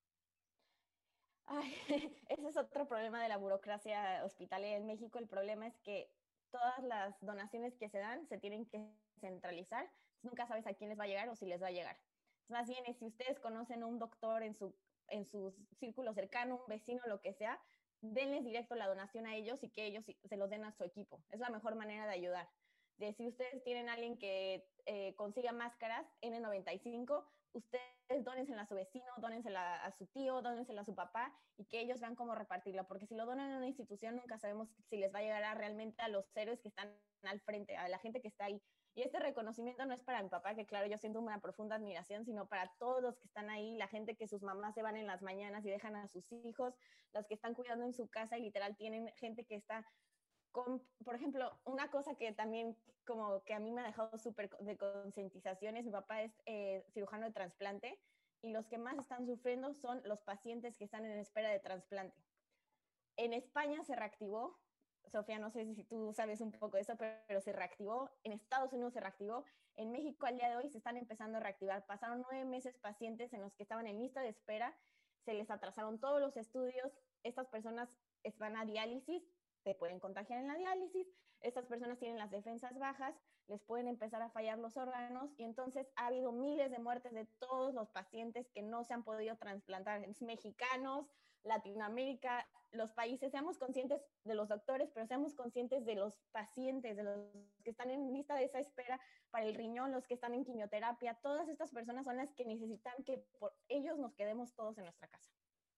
Ay, ese es otro problema de la burocracia hospitalaria en México. El problema es que todas las donaciones que se dan se tienen que centralizar. Nunca sabes a quién les va a llegar o si les va a llegar. Más bien, si ustedes conocen a un doctor en su, en su círculo cercano, un vecino, lo que sea, denles directo la donación a ellos y que ellos se los den a su equipo. Es la mejor manera de ayudar. De si ustedes tienen a alguien que eh, consiga máscaras N noventa y cinco, ustedes dónensela a su vecino, dónensela a su tío, dónensela a su papá y que ellos vean cómo repartirla, porque si lo donan a una institución nunca sabemos si les va a llegar a realmente a los héroes que están al frente, a la gente que está ahí. Y este reconocimiento no es para mi papá, que claro, yo siento una profunda admiración, sino para todos los que están ahí, la gente que sus mamás se van en las mañanas y dejan a sus hijos, los que están cuidando en su casa y literal tienen gente que está con, por ejemplo, una cosa que también como que a mí me ha dejado súper de concientización es, mi papá es eh, cirujano de trasplante y los que más están sufriendo son los pacientes que están en espera de trasplante. En España se reactivó, Sofía, no sé si tú sabes un poco de eso, pero, pero se reactivó, en Estados Unidos se reactivó, en México al día de hoy se están empezando a reactivar. Pasaron nueve meses pacientes en los que estaban en lista de espera, se les atrasaron todos los estudios, estas personas van a diálisis, se pueden contagiar en la diálisis, estas personas tienen las defensas bajas, les pueden empezar a fallar los órganos y entonces ha habido miles de muertes de todos los pacientes que no se han podido trasplantar, mexicanos, Latinoamérica, los países. Seamos conscientes de los doctores, pero seamos conscientes de los pacientes, de los que están en lista de esa espera para el riñón, los que están en quimioterapia. Todas estas personas son las que necesitan que por ellos nos quedemos todos en nuestra casa.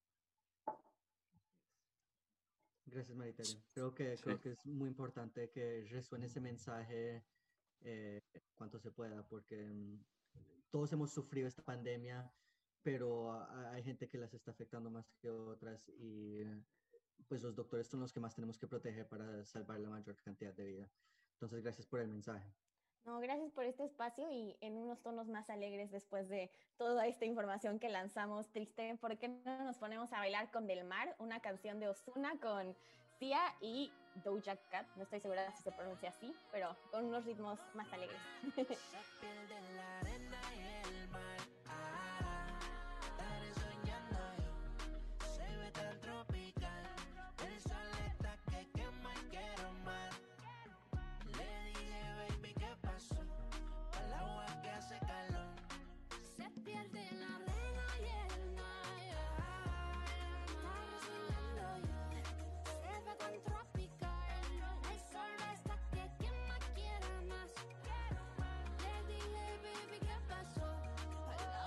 Gracias, Mariterio. Creo que, Sí. creo que es muy importante que resuene ese mensaje eh, cuanto se pueda, porque mm, todos hemos sufrido esta pandemia, pero a- hay gente que las está afectando más que otras y eh, pues los doctores son los que más tenemos que proteger para salvar la mayor cantidad de vida. Entonces, gracias por el mensaje. No, gracias por este espacio y en unos tonos más alegres después de toda esta información que lanzamos triste, ¿por qué no nos ponemos a bailar con Del Mar, una canción de Ozuna con Sia y Doja Cat? No estoy segura si se pronuncia así, pero con unos ritmos más alegres. Se pierde la arena y el mar. Ah, estaré soñando yo. Se ve tan tropical. El sol está que quema y quiero más. Le dije, baby, ¿qué pasó? Al agua que hace calor. Se pierde en la arena y el mar. Estaré soñando yo. Se ve tan tropical. El sol está que quema, quiera más. Le dije, baby, ¿qué pasó? Al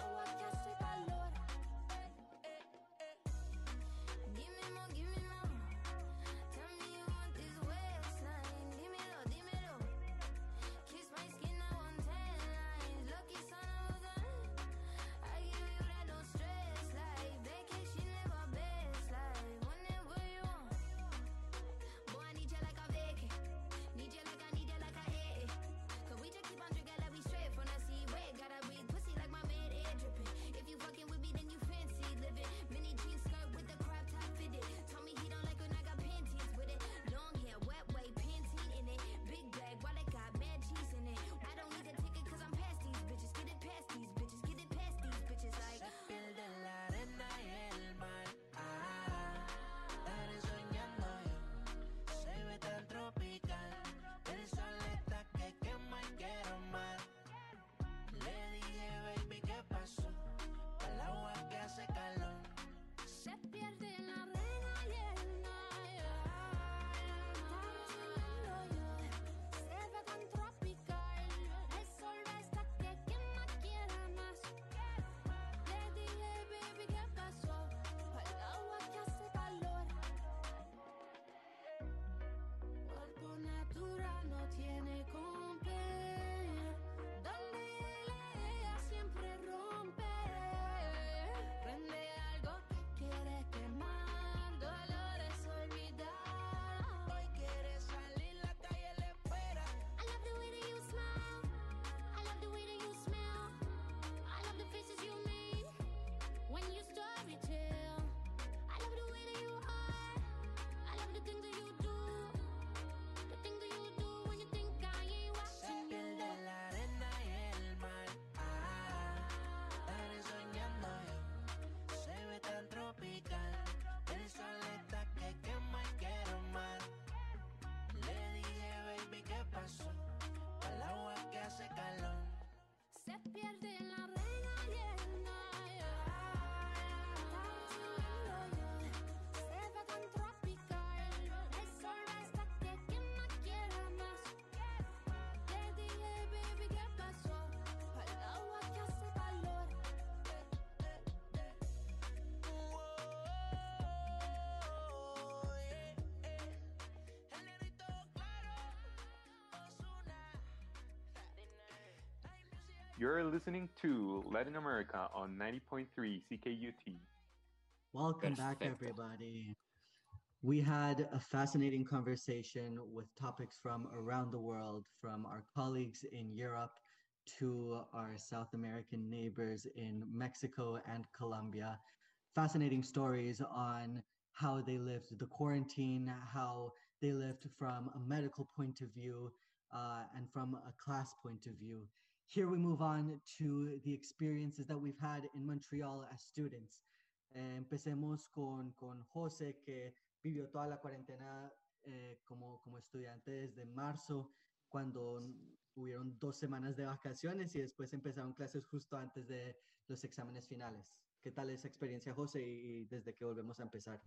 You're listening to Latin America on ninety point three C K U T. Welcome back, Perfecto. everybody. We had a fascinating conversation with topics from around the world, from our colleagues in Europe to our South American neighbors in Mexico and Colombia. Fascinating stories on how they lived the quarantine, how they lived from a medical point of view, uh, and from a class point of view. Here we move on to the experiences that we've had in Montreal as students. Eh, empecemos con, con José, que vivió toda la cuarentena eh, como, como estudiante desde marzo, cuando hubieron dos semanas de vacaciones y después empezaron clases justo antes de los exámenes finales. ¿Qué tal esa experiencia, José, y, y desde que volvemos a empezar?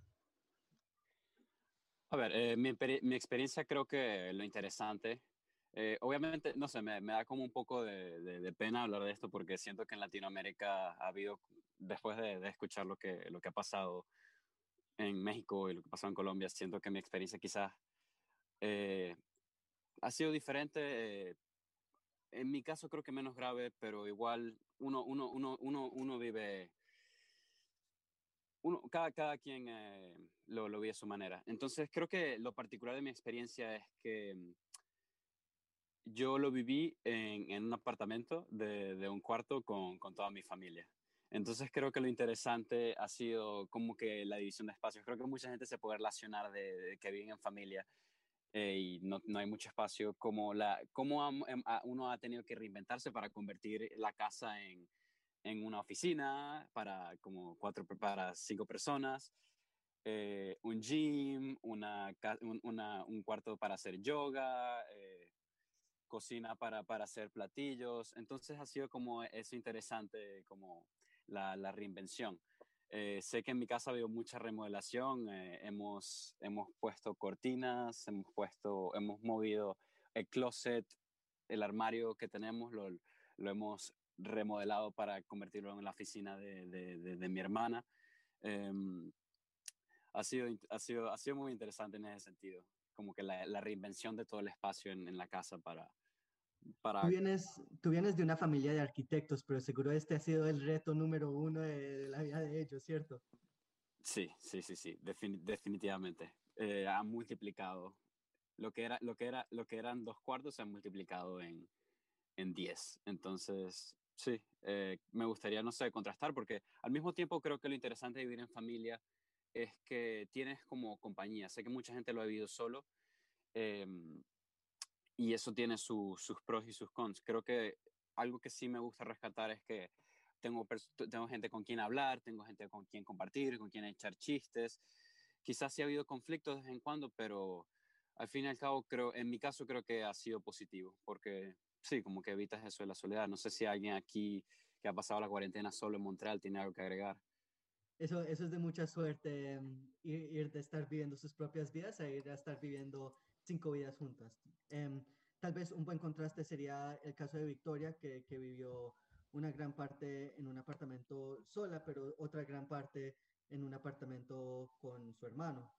A ver, eh, mi, mi, experiencia creo que lo interesante, eh, obviamente, no sé, me, me, da como un poco de, de, de pena hablar de esto porque siento que en Latinoamérica ha habido, después de, de escuchar lo que, lo que ha pasado en México y lo que pasó en Colombia, siento que mi experiencia quizás eh, ha sido diferente. Eh, en mi caso creo que menos grave, pero igual uno, uno, uno, uno, uno vive... Uno, cada, cada quien eh, lo, lo vive a su manera. Entonces, creo que lo particular de mi experiencia es que yo lo viví en, en un apartamento de, de un cuarto con, con toda mi familia. Entonces, creo que lo interesante ha sido como que la división de espacios. Creo que mucha gente se puede relacionar de, de que viven en familia eh, y no, no hay mucho espacio. Como, la, como a, a, uno ha tenido que reinventarse para convertir la casa en en una oficina para como cuatro, para cinco personas, eh, un gym, una, un, una, un cuarto para hacer yoga, eh, cocina para, para hacer platillos. Entonces ha sido como eso interesante, como la, la reinvención. Eh, sé que en mi casa ha habido mucha remodelación, eh, hemos, hemos puesto cortinas, hemos, puesto, hemos movido el closet, el armario que tenemos, lo, lo hemos remodelado para convertirlo en la oficina de, de, de, de mi hermana. Eh, ha, sido, ha, sido, ha sido muy interesante en ese sentido, como que la, la reinvención de todo el espacio en, en la casa para... para... Tú, vienes, tú vienes de una familia de arquitectos, pero seguro este ha sido el reto número uno de, de la vida de ellos, ¿cierto? Sí, sí, sí, sí, Defin definitivamente. Eh, ha multiplicado. Lo que, era, lo, que era, lo que eran dos cuartos se han multiplicado en, en diez. Entonces, sí, eh, me gustaría, no sé, contrastar, porque al mismo tiempo creo que lo interesante de vivir en familia es que tienes como compañía. Sé que mucha gente lo ha vivido solo eh, y eso tiene su, sus pros y sus cons. Creo que algo que sí me gusta rescatar es que tengo, tengo gente con quien hablar, tengo gente con quien compartir, con quien echar chistes. Quizás sí ha habido conflictos de vez en cuando, pero al fin y al cabo, creo, en mi caso creo que ha sido positivo, porque sí, como que evitas eso de la soledad. No sé si alguien aquí que ha pasado la cuarentena solo en Montreal tiene algo que agregar. Eso, eso es de mucha suerte, um, ir, ir de estar viviendo sus propias vidas a ir a estar viviendo cinco vidas juntas. Um, tal vez un buen contraste sería el caso de Victoria, que, que vivió una gran parte en un apartamento sola, pero otra gran parte en un apartamento con su hermano.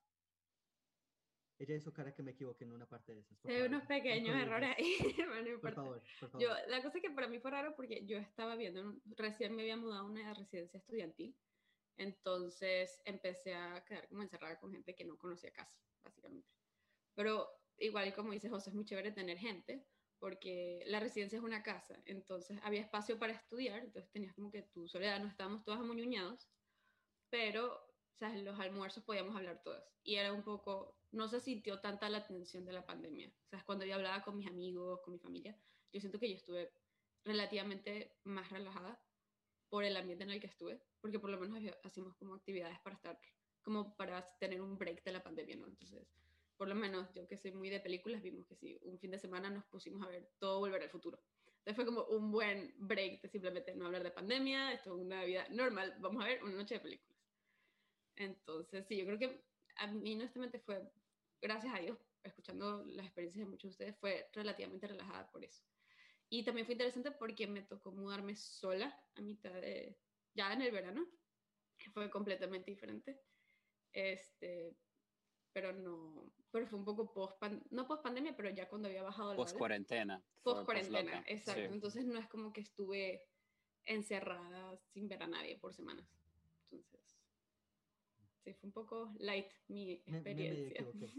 Ella hizo cara que me equivoqué en una parte de esas. Hay unos pequeños errores ahí, no importa. Por favor, por favor. Yo, la cosa es que para mí fue raro porque yo estaba viendo, un, recién me había mudado a una residencia estudiantil, entonces empecé a quedar como encerrada con gente que no conocía casi, básicamente. Pero igual, como dice José, es muy chévere tener gente, porque la residencia es una casa, entonces había espacio para estudiar, entonces tenías como que tu soledad, nos estábamos todos amuñuñados, pero o sea, en los almuerzos podíamos hablar todos. Y era un poco, no se sintió tanta la tensión de la pandemia. O sea, cuando yo hablaba con mis amigos, con mi familia, yo siento que yo estuve relativamente más relajada por el ambiente en el que estuve, porque por lo menos hacíamos como actividades para estar, como para tener un break de la pandemia, ¿no? Entonces, por lo menos yo que soy muy de películas, vimos que sí, un fin de semana nos pusimos a ver todo Volver al Futuro. Entonces fue como un buen break de simplemente no hablar de pandemia, esto es una vida normal, vamos a ver una noche de películas. Entonces, sí, yo creo que a mí honestamente fue, gracias a Dios, escuchando las experiencias de muchos de ustedes, fue relativamente relajada por eso. Y también fue interesante porque me tocó mudarme sola a mitad de, ya en el verano, que fue completamente diferente. Este, pero no, pero fue un poco post, no post pandemia, pero ya cuando había bajado la Post ola. cuarentena. Post cuarentena, lockdown. exacto. Sí. Entonces no es como que estuve encerrada sin ver a nadie por semanas. Entonces, sí, fue un poco light mi Me, me medio experiencia. equivoqué.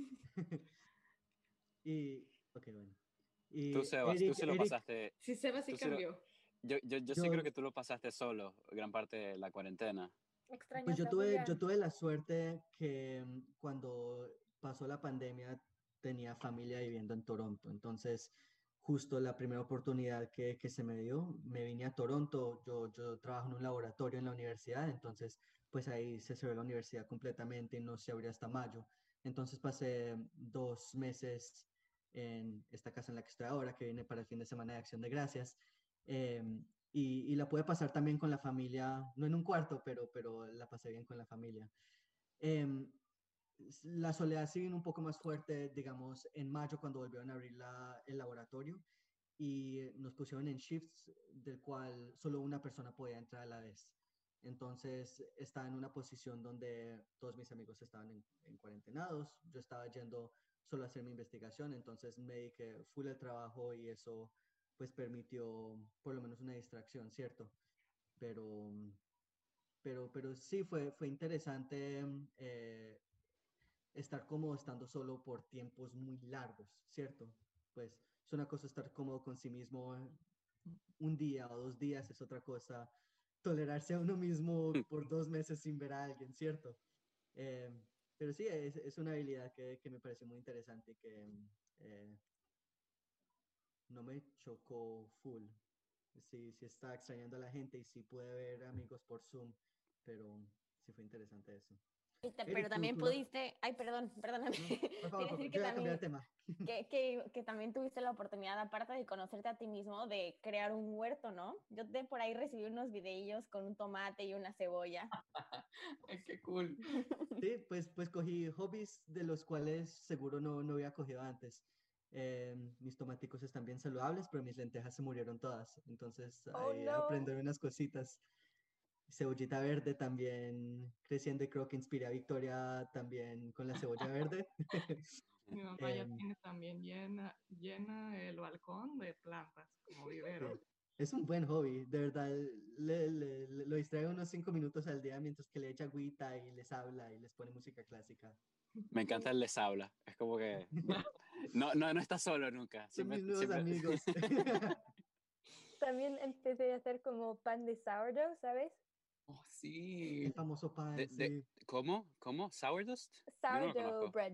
Y, ok, bueno. Y Tú, Sebas, tú Eric, sí lo Eric, pasaste. Sí, Seba sí tú sí lo- cambió. yo, yo, yo sí yo, creo que tú lo pasaste solo, gran parte de la cuarentena. pues Extrañas yo a tuve, yo Julián. tuve la suerte que mm, cuando pasó la pandemia tenía familia viviendo en Toronto. Entonces, justo la primera oportunidad que, que se me dio, me vine a Toronto. Yo, yo trabajo en un laboratorio en la universidad, entonces, pues ahí se cerró la universidad completamente y no se abrió hasta mayo. Entonces pasé dos meses en esta casa en la que estoy ahora, que viene para el fin de semana de Acción de Gracias. em, y, y la pude pasar también con la familia, no en un cuarto, pero, pero la pasé bien con la familia. Em, s- la soledad sí vino un poco más fuerte, digamos, en mayo cuando volvieron a abrir la- el laboratorio y nos pusieron en shifts del cual solo una persona podía entrar a la vez. Entonces estaba en una posición donde todos mis amigos estaban en, en cuarentenados, yo estaba yendo solo a hacer mi investigación, entonces me dediqué full al trabajo y eso pues permitió por lo menos una distracción, ¿cierto? Pero, pero, pero sí fue, fue interesante eh, estar cómodo estando solo por tiempos muy largos, ¿cierto? Pues es una cosa estar cómodo con sí mismo eh, un día o dos días, es otra cosa tolerarse a uno mismo por dos meses sin ver a alguien, ¿cierto? Eh, pero sí, es, es una habilidad que, que me pareció muy interesante y que eh, no me chocó full. Sí, sí estaba extrañando a la gente y sí pude ver amigos por Zoom, pero sí fue interesante eso. Y ta- Pero Eric, tú, también tú lo... pudiste, ay, perdón, perdóname. No, por Te favor, iba a por decir favor, que yo voy a cambiar también, de tema. que, que, que también tuviste la oportunidad, aparte de conocerte a ti mismo, de crear un huerto, ¿no? Yo de por ahí recibí unos videillos con un tomate y una cebolla. Ay, qué cool. Sí, pues, pues cogí hobbies de los cuales seguro no, no había cogido antes. Eh, mis tomaticos están bien saludables, pero mis lentejas se murieron todas. Entonces, Oh, ahí no. aprender unas cositas. Cebollita verde también creciendo y creo que inspiré a Victoria también con la cebolla verde. Mi mamá ya Em, tiene también llena, llena el balcón de plantas como vivero. sí. Es un buen hobby, de verdad. Le, le- le- lo distrae unos cinco minutos al día mientras que le echa agüita y les habla y les pone música clásica. Me encanta el les habla. Es como que no, no, no estás solo nunca. Son Siempre, mis nuevos siempre... amigos. También empecé a hacer como pan de sourdough, ¿sabes? Oh, sí. El famoso pan, de, de- sí. ¿Cómo? ¿Cómo? ¿Sourdust? Yo no lo Sourdough conozco. bread.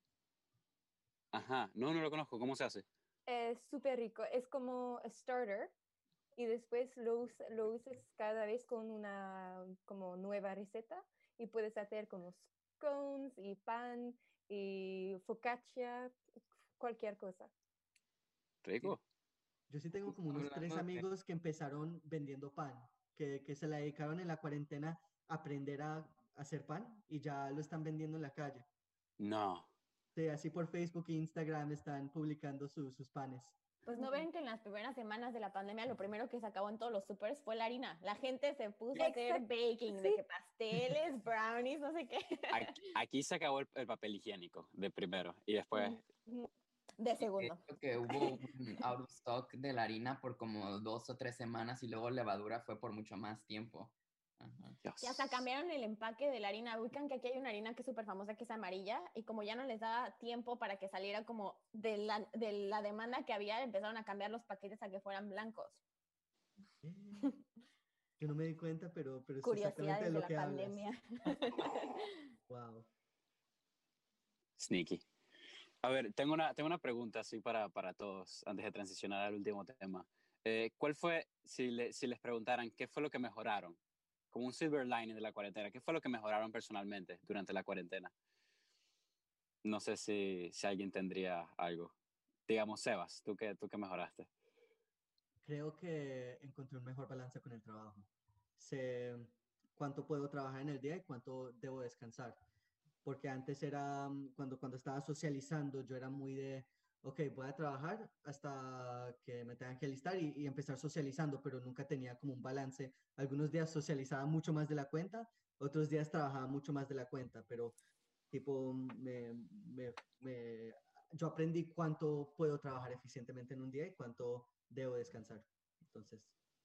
Ajá, no, no lo conozco. ¿Cómo se hace? Es súper rico. Es como a starter y después lo, us- lo usas cada vez con una como nueva receta y puedes hacer como scones y pan y focaccia, cualquier cosa. Rico. Yo sí tengo como Justo unos tres hablando de... amigos que empezaron vendiendo pan, que, que se la dedicaron en la cuarentena a aprender a, a hacer pan y ya lo están vendiendo en la calle. No. Sí, así por Facebook e Instagram están publicando su- sus panes. Pues no ven que en las primeras semanas de la pandemia lo primero que se acabó en todos los supers fue la harina. La gente se puso a hacer Exacto, baking, de sí. que pasteles, brownies, no sé qué. Aquí, aquí se acabó el, el papel higiénico de primero y después Mm, De Sí, segundo. creo que hubo un out of stock de la harina por como dos o tres semanas y luego levadura fue por mucho más tiempo. Ajá. Dios. Y hasta cambiaron el empaque de la harina. Ubican que aquí hay una harina que es súper famosa, que es amarilla, y como ya no les daba tiempo para que saliera como de la, de la demanda que había, empezaron a cambiar los paquetes a que fueran blancos. Eh, Yo no me di cuenta, pero, pero es exactamente de Curiosidades de lo la que hablas. pandemia. Wow. Sneaky. A ver, tengo una, tengo una pregunta así para, para todos antes de transicionar al último tema. Eh, ¿Cuál fue, si, le- si les preguntaran, qué fue lo que mejoraron? Como un silver lining de la cuarentena, ¿qué fue lo que mejoraron personalmente durante la cuarentena? No sé si, si alguien tendría algo. Digamos, Sebas, ¿tú qué, tú qué mejoraste? Creo que encontré un mejor balance con el trabajo. Sé cuánto puedo trabajar en el día y cuánto debo descansar. Porque antes era, mm, cuando, cuando estaba socializando, yo era muy de, ok, voy a trabajar hasta que me tengan que alistar y, y empezar socializando, pero nunca tenía como un balance. Algunos días socializaba mucho más de la cuenta, otros días trabajaba mucho más de la cuenta, pero Tipo, me, me, me, yo aprendí cuánto puedo trabajar eficientemente en un día y cuánto debo descansar. Entonces,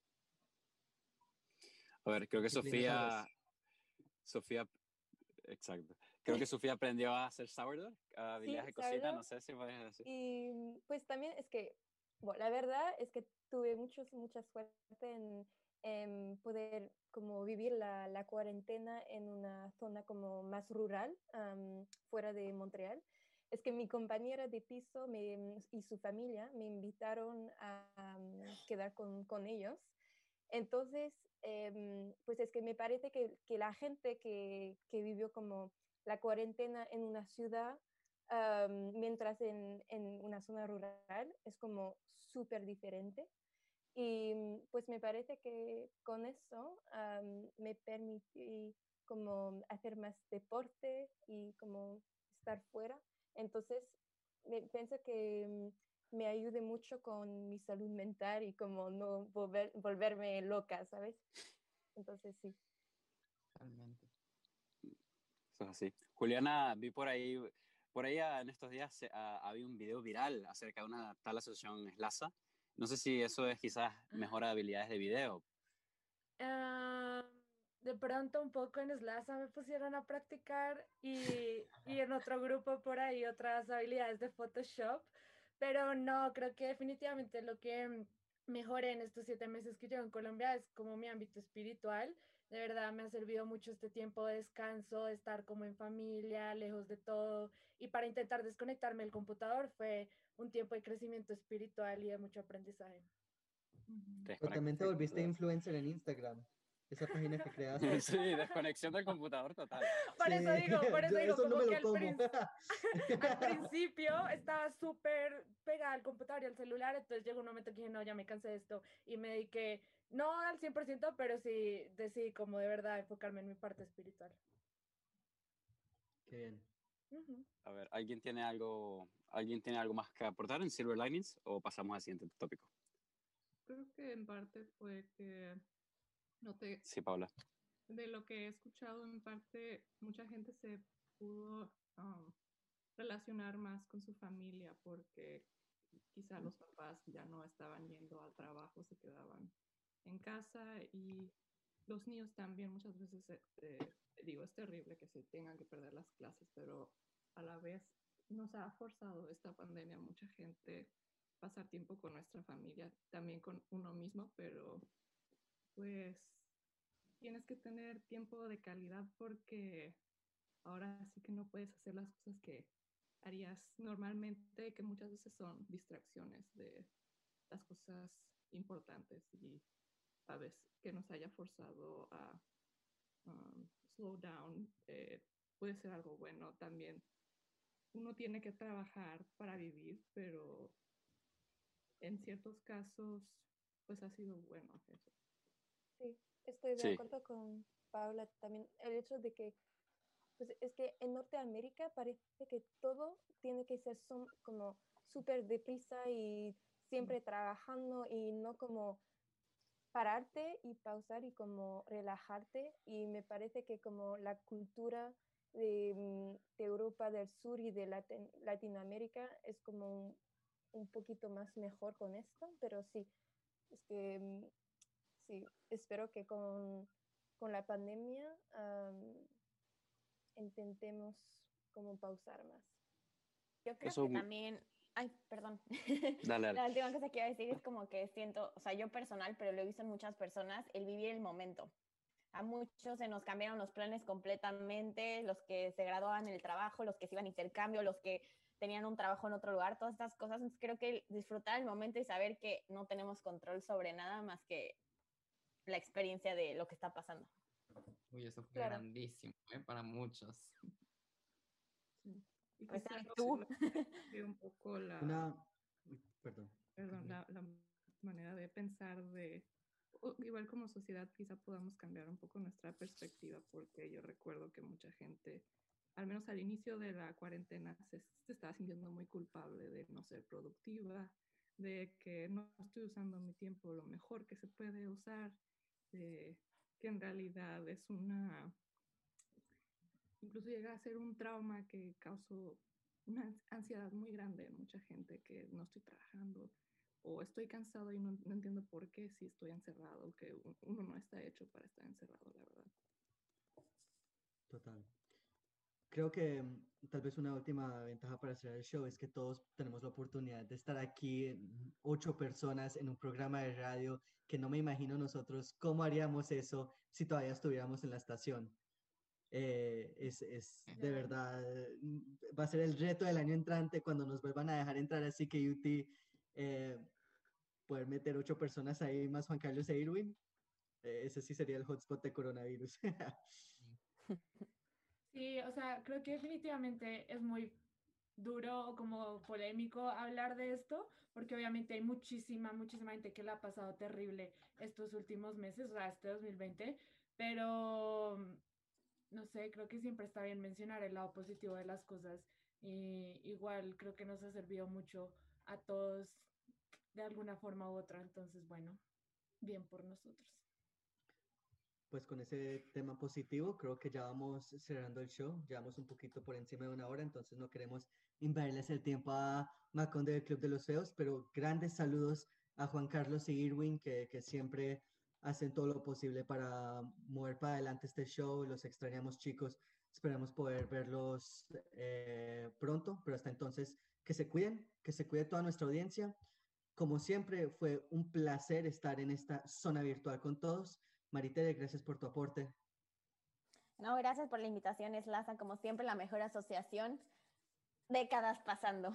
A ver, creo que disciplina es algo Sofía, Sofía, exacto. Creo que Sofía aprendió a hacer sourdough, Sí, habilidades de cocina, sourdough. no sé si puedes decir. Y pues también es que, bueno, la verdad es que tuve muchos, mucha suerte en, en poder como vivir la, la cuarentena en una zona como más rural, am, fuera de Montreal. Es que mi compañera de piso me- y su familia me invitaron a, am, quedar con, con ellos. Entonces, em, pues es que me parece que, que la gente que, que vivió como la cuarentena en una ciudad, um, mientras en, en, una zona rural es como súper diferente. Y pues me parece que con eso um, me permití como hacer más deporte y como estar fuera. Entonces, me, pienso que um, me ayude mucho con mi salud mental y como no volver, volverme loca, ¿sabes? Entonces, sí. Totalmente. Eso es así. Juliana, vi por ahí, por ahí ah, en estos días eh, ah, había un video viral acerca de una tal asociación Slasa. No sé si eso es quizás mejora habilidades de video. Ah, de pronto un poco en Slasa me pusieron a practicar y, y en otro grupo por ahí otras habilidades de Photoshop, pero no, creo que definitivamente lo que mejoré en estos siete meses que llevo en Colombia es como mi ámbito espiritual. De verdad me ha servido mucho este tiempo de descanso, de estar como en familia, lejos de todo, y para intentar desconectarme del computador fue un tiempo de crecimiento espiritual y de mucho aprendizaje. pero también te Desconex- volviste influencer en Instagram, esa página que creaste. Sí, desconexión del computador total. Por eso Sí, digo, por eso yo digo, eso no como me que lo al, como. prin- al principio estaba súper pegada al computador y al celular, entonces llegó un momento que dije, no, ya me cansé de esto y me dediqué, no al cien por ciento, pero sí decidí como de verdad enfocarme en mi parte espiritual. Qué bien. Ujú. A ver, ¿alguien tiene algo, ¿alguien tiene algo más que aportar en Silver Linings o pasamos al siguiente tópico? Creo que en parte fue que no te, Sí, Paula. de lo que he escuchado, en parte mucha gente se pudo um, relacionar más con su familia porque quizá los papás ya no estaban yendo al trabajo, se quedaban en casa y los niños también muchas veces, eh, digo, es terrible que se tengan que perder las clases, pero a la vez nos ha forzado esta pandemia a mucha gente pasar tiempo con nuestra familia, también con uno mismo, pero pues tienes que tener tiempo de calidad porque ahora sí que no puedes hacer las cosas que harías normalmente, que muchas veces son distracciones de las cosas importantes y a veces que nos haya forzado a um, slow down eh, puede ser algo bueno también. Uno tiene que trabajar para vivir, pero en ciertos casos pues ha sido bueno eso. Sí, estoy de Sí, acuerdo con Paula también. El hecho de que, pues es que en Norteamérica parece que todo tiene que ser som- como súper deprisa y siempre trabajando y no como pararte y pausar y como relajarte. Y me parece que como la cultura de, mm, de Europa del Sur y de Latin- Latinoamérica es como un, un poquito más mejor con esto, pero sí, es que mm, sí, espero que con, con la pandemia um, intentemos como pausar más. Yo creo eso, que también, ay, perdón. dale, dale. La última cosa que iba a decir es como que siento, o sea, yo personal, pero lo he visto en muchas personas, el vivir el momento. A muchos se nos cambiaron los planes completamente, los que se graduaban en el trabajo, los que se iban a intercambio, los que tenían un trabajo en otro lugar, todas estas cosas. Entonces creo que disfrutar el momento y saber que no tenemos control sobre nada más que la experiencia de lo que está pasando. Uy, eso fue Claro. grandísimo, ¿eh? Para muchos. Sí. Y Pues quizá sabes lo- tú. lo que un poco la, Una, uy, perdón. perdón, la, la manera de pensar de, o- igual como sociedad quizá podamos cambiar un poco nuestra perspectiva, porque yo recuerdo que mucha gente, al menos al inicio de la cuarentena, se, se estaba sintiendo muy culpable de no ser productiva, de que no estoy usando mi tiempo lo mejor que se puede usar, de que en realidad es una incluso llega a ser un trauma que causó una ansiedad muy grande en mucha gente, que no estoy trabajando o estoy cansado y no, no entiendo por qué si estoy encerrado, que uno no está hecho para estar encerrado, la verdad. Total. Creo que mm, tal vez una última ventaja para hacer el show es que todos tenemos la oportunidad de estar aquí, en ocho personas en un programa de radio, que no me imagino nosotros cómo haríamos eso si todavía estuviéramos en la estación. Eh, es, es de verdad, mm, va a ser el reto del año entrante cuando nos vuelvan a dejar entrar a C K U T, eh, poder meter ocho personas ahí más Juan Carlos e Irwin. Eh, ese sí sería el hotspot de coronavirus. Sí, o sea, creo que definitivamente es muy duro o como polémico hablar de esto, porque obviamente hay muchísima, muchísima gente que la ha pasado terrible estos últimos meses, o sea, este dos mil veinte, pero no sé, creo que siempre está bien mencionar el lado positivo de las cosas y igual creo que nos ha servido mucho a todos de alguna forma u otra, entonces bueno, bien por nosotros. Pues con ese tema positivo, creo que ya vamos cerrando el show. Llevamos un poquito por encima de una hora, entonces no queremos invadirles el tiempo a Macondo del Club de los Feos, pero grandes saludos a Juan Carlos y Irwin, que, que siempre hacen todo lo posible para mover para adelante este show. Los extrañamos, chicos. Esperamos poder verlos eh, pronto, pero hasta entonces que se cuiden, que se cuide toda nuestra audiencia. Como siempre, fue un placer estar en esta zona virtual con todos. Maritere, gracias por tu aporte. No, gracias por la invitación, Slaza, como siempre, la mejor asociación. Décadas pasando.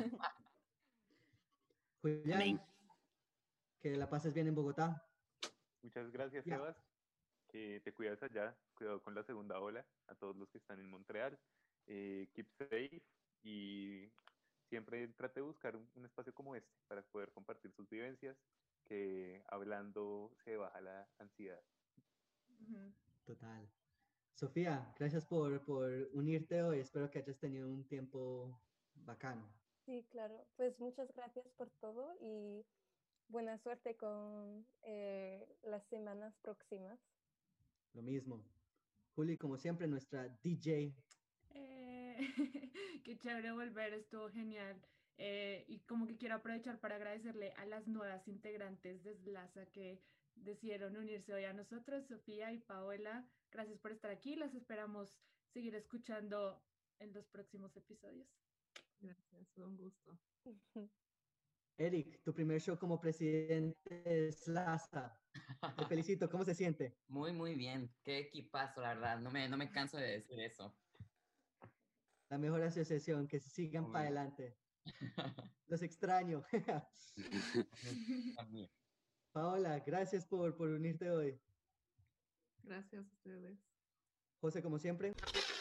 Julián, que la pases bien en Bogotá. Muchas gracias, Ya. Sebas. Que te cuidas allá. Cuidado con la segunda ola. A todos los que están en Montreal. Eh, keep safe y siempre trate de buscar un, un espacio como este para poder compartir sus vivencias, que hablando se baja la ansiedad. Ujú. Total. Sofía, gracias por, por unirte hoy. Espero que hayas tenido un tiempo bacano. Sí, claro. Pues muchas gracias por todo y buena suerte con eh, las semanas próximas. Lo mismo. Juli, como siempre, nuestra D J. Eh, qué chévere volver, estuvo genial. Eh, y como que quiero aprovechar para agradecerle a las nuevas integrantes de Slaza que decidieron unirse hoy a nosotros, Sofía y Paola. Gracias por estar aquí. Las esperamos seguir escuchando en los próximos episodios. Gracias, fue un gusto. Eric, tu primer show como presidente de Slaza. Te felicito. ¿Cómo se siente? Muy, muy bien. Qué equipazo, la verdad. No me, no me canso de decir eso. La mejor asociación, que sigan Muy para bien. adelante. Los extraño. También. Paola, gracias por, por unirte hoy. Gracias a ustedes. José, como siempre.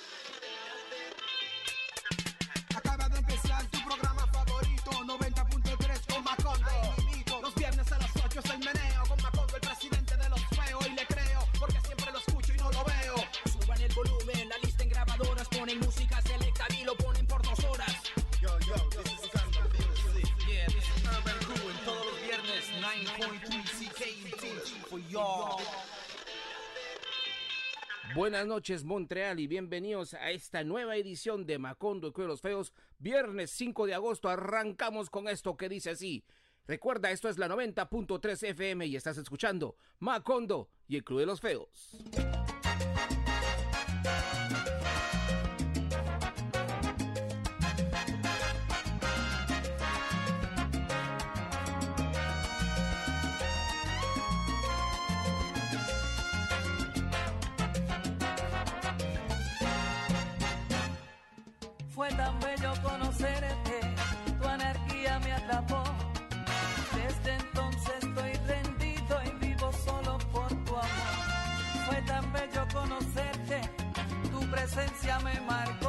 Acaba de empezar tu programa favorito, noventa punto tres con Macondo. Los viernes a las ocho es el meneo con Macondo, el presidente de los feos. Y le creo, porque siempre lo escucho y no lo veo. Suban el volumen, la lista en grabadoras, ponen música selecta y lo ponen por dos horas. Yo, yo, this is Scandal, yeah, this is Urban Crew, en todos los viernes, nueve punto tres C K U T for y'all. Buenas noches, Montreal, y bienvenidos a esta nueva edición de Macondo, el Club de los Feos. Viernes cinco de agosto arrancamos con esto que dice así. Recuerda, esto es la noventa punto tres F M y estás escuchando Macondo y el Club de los Feos. Fue tan bello conocerte, tu energía me atrapó. Desde entonces estoy rendido y vivo solo por tu amor. Fue tan bello conocerte, tu presencia me marcó.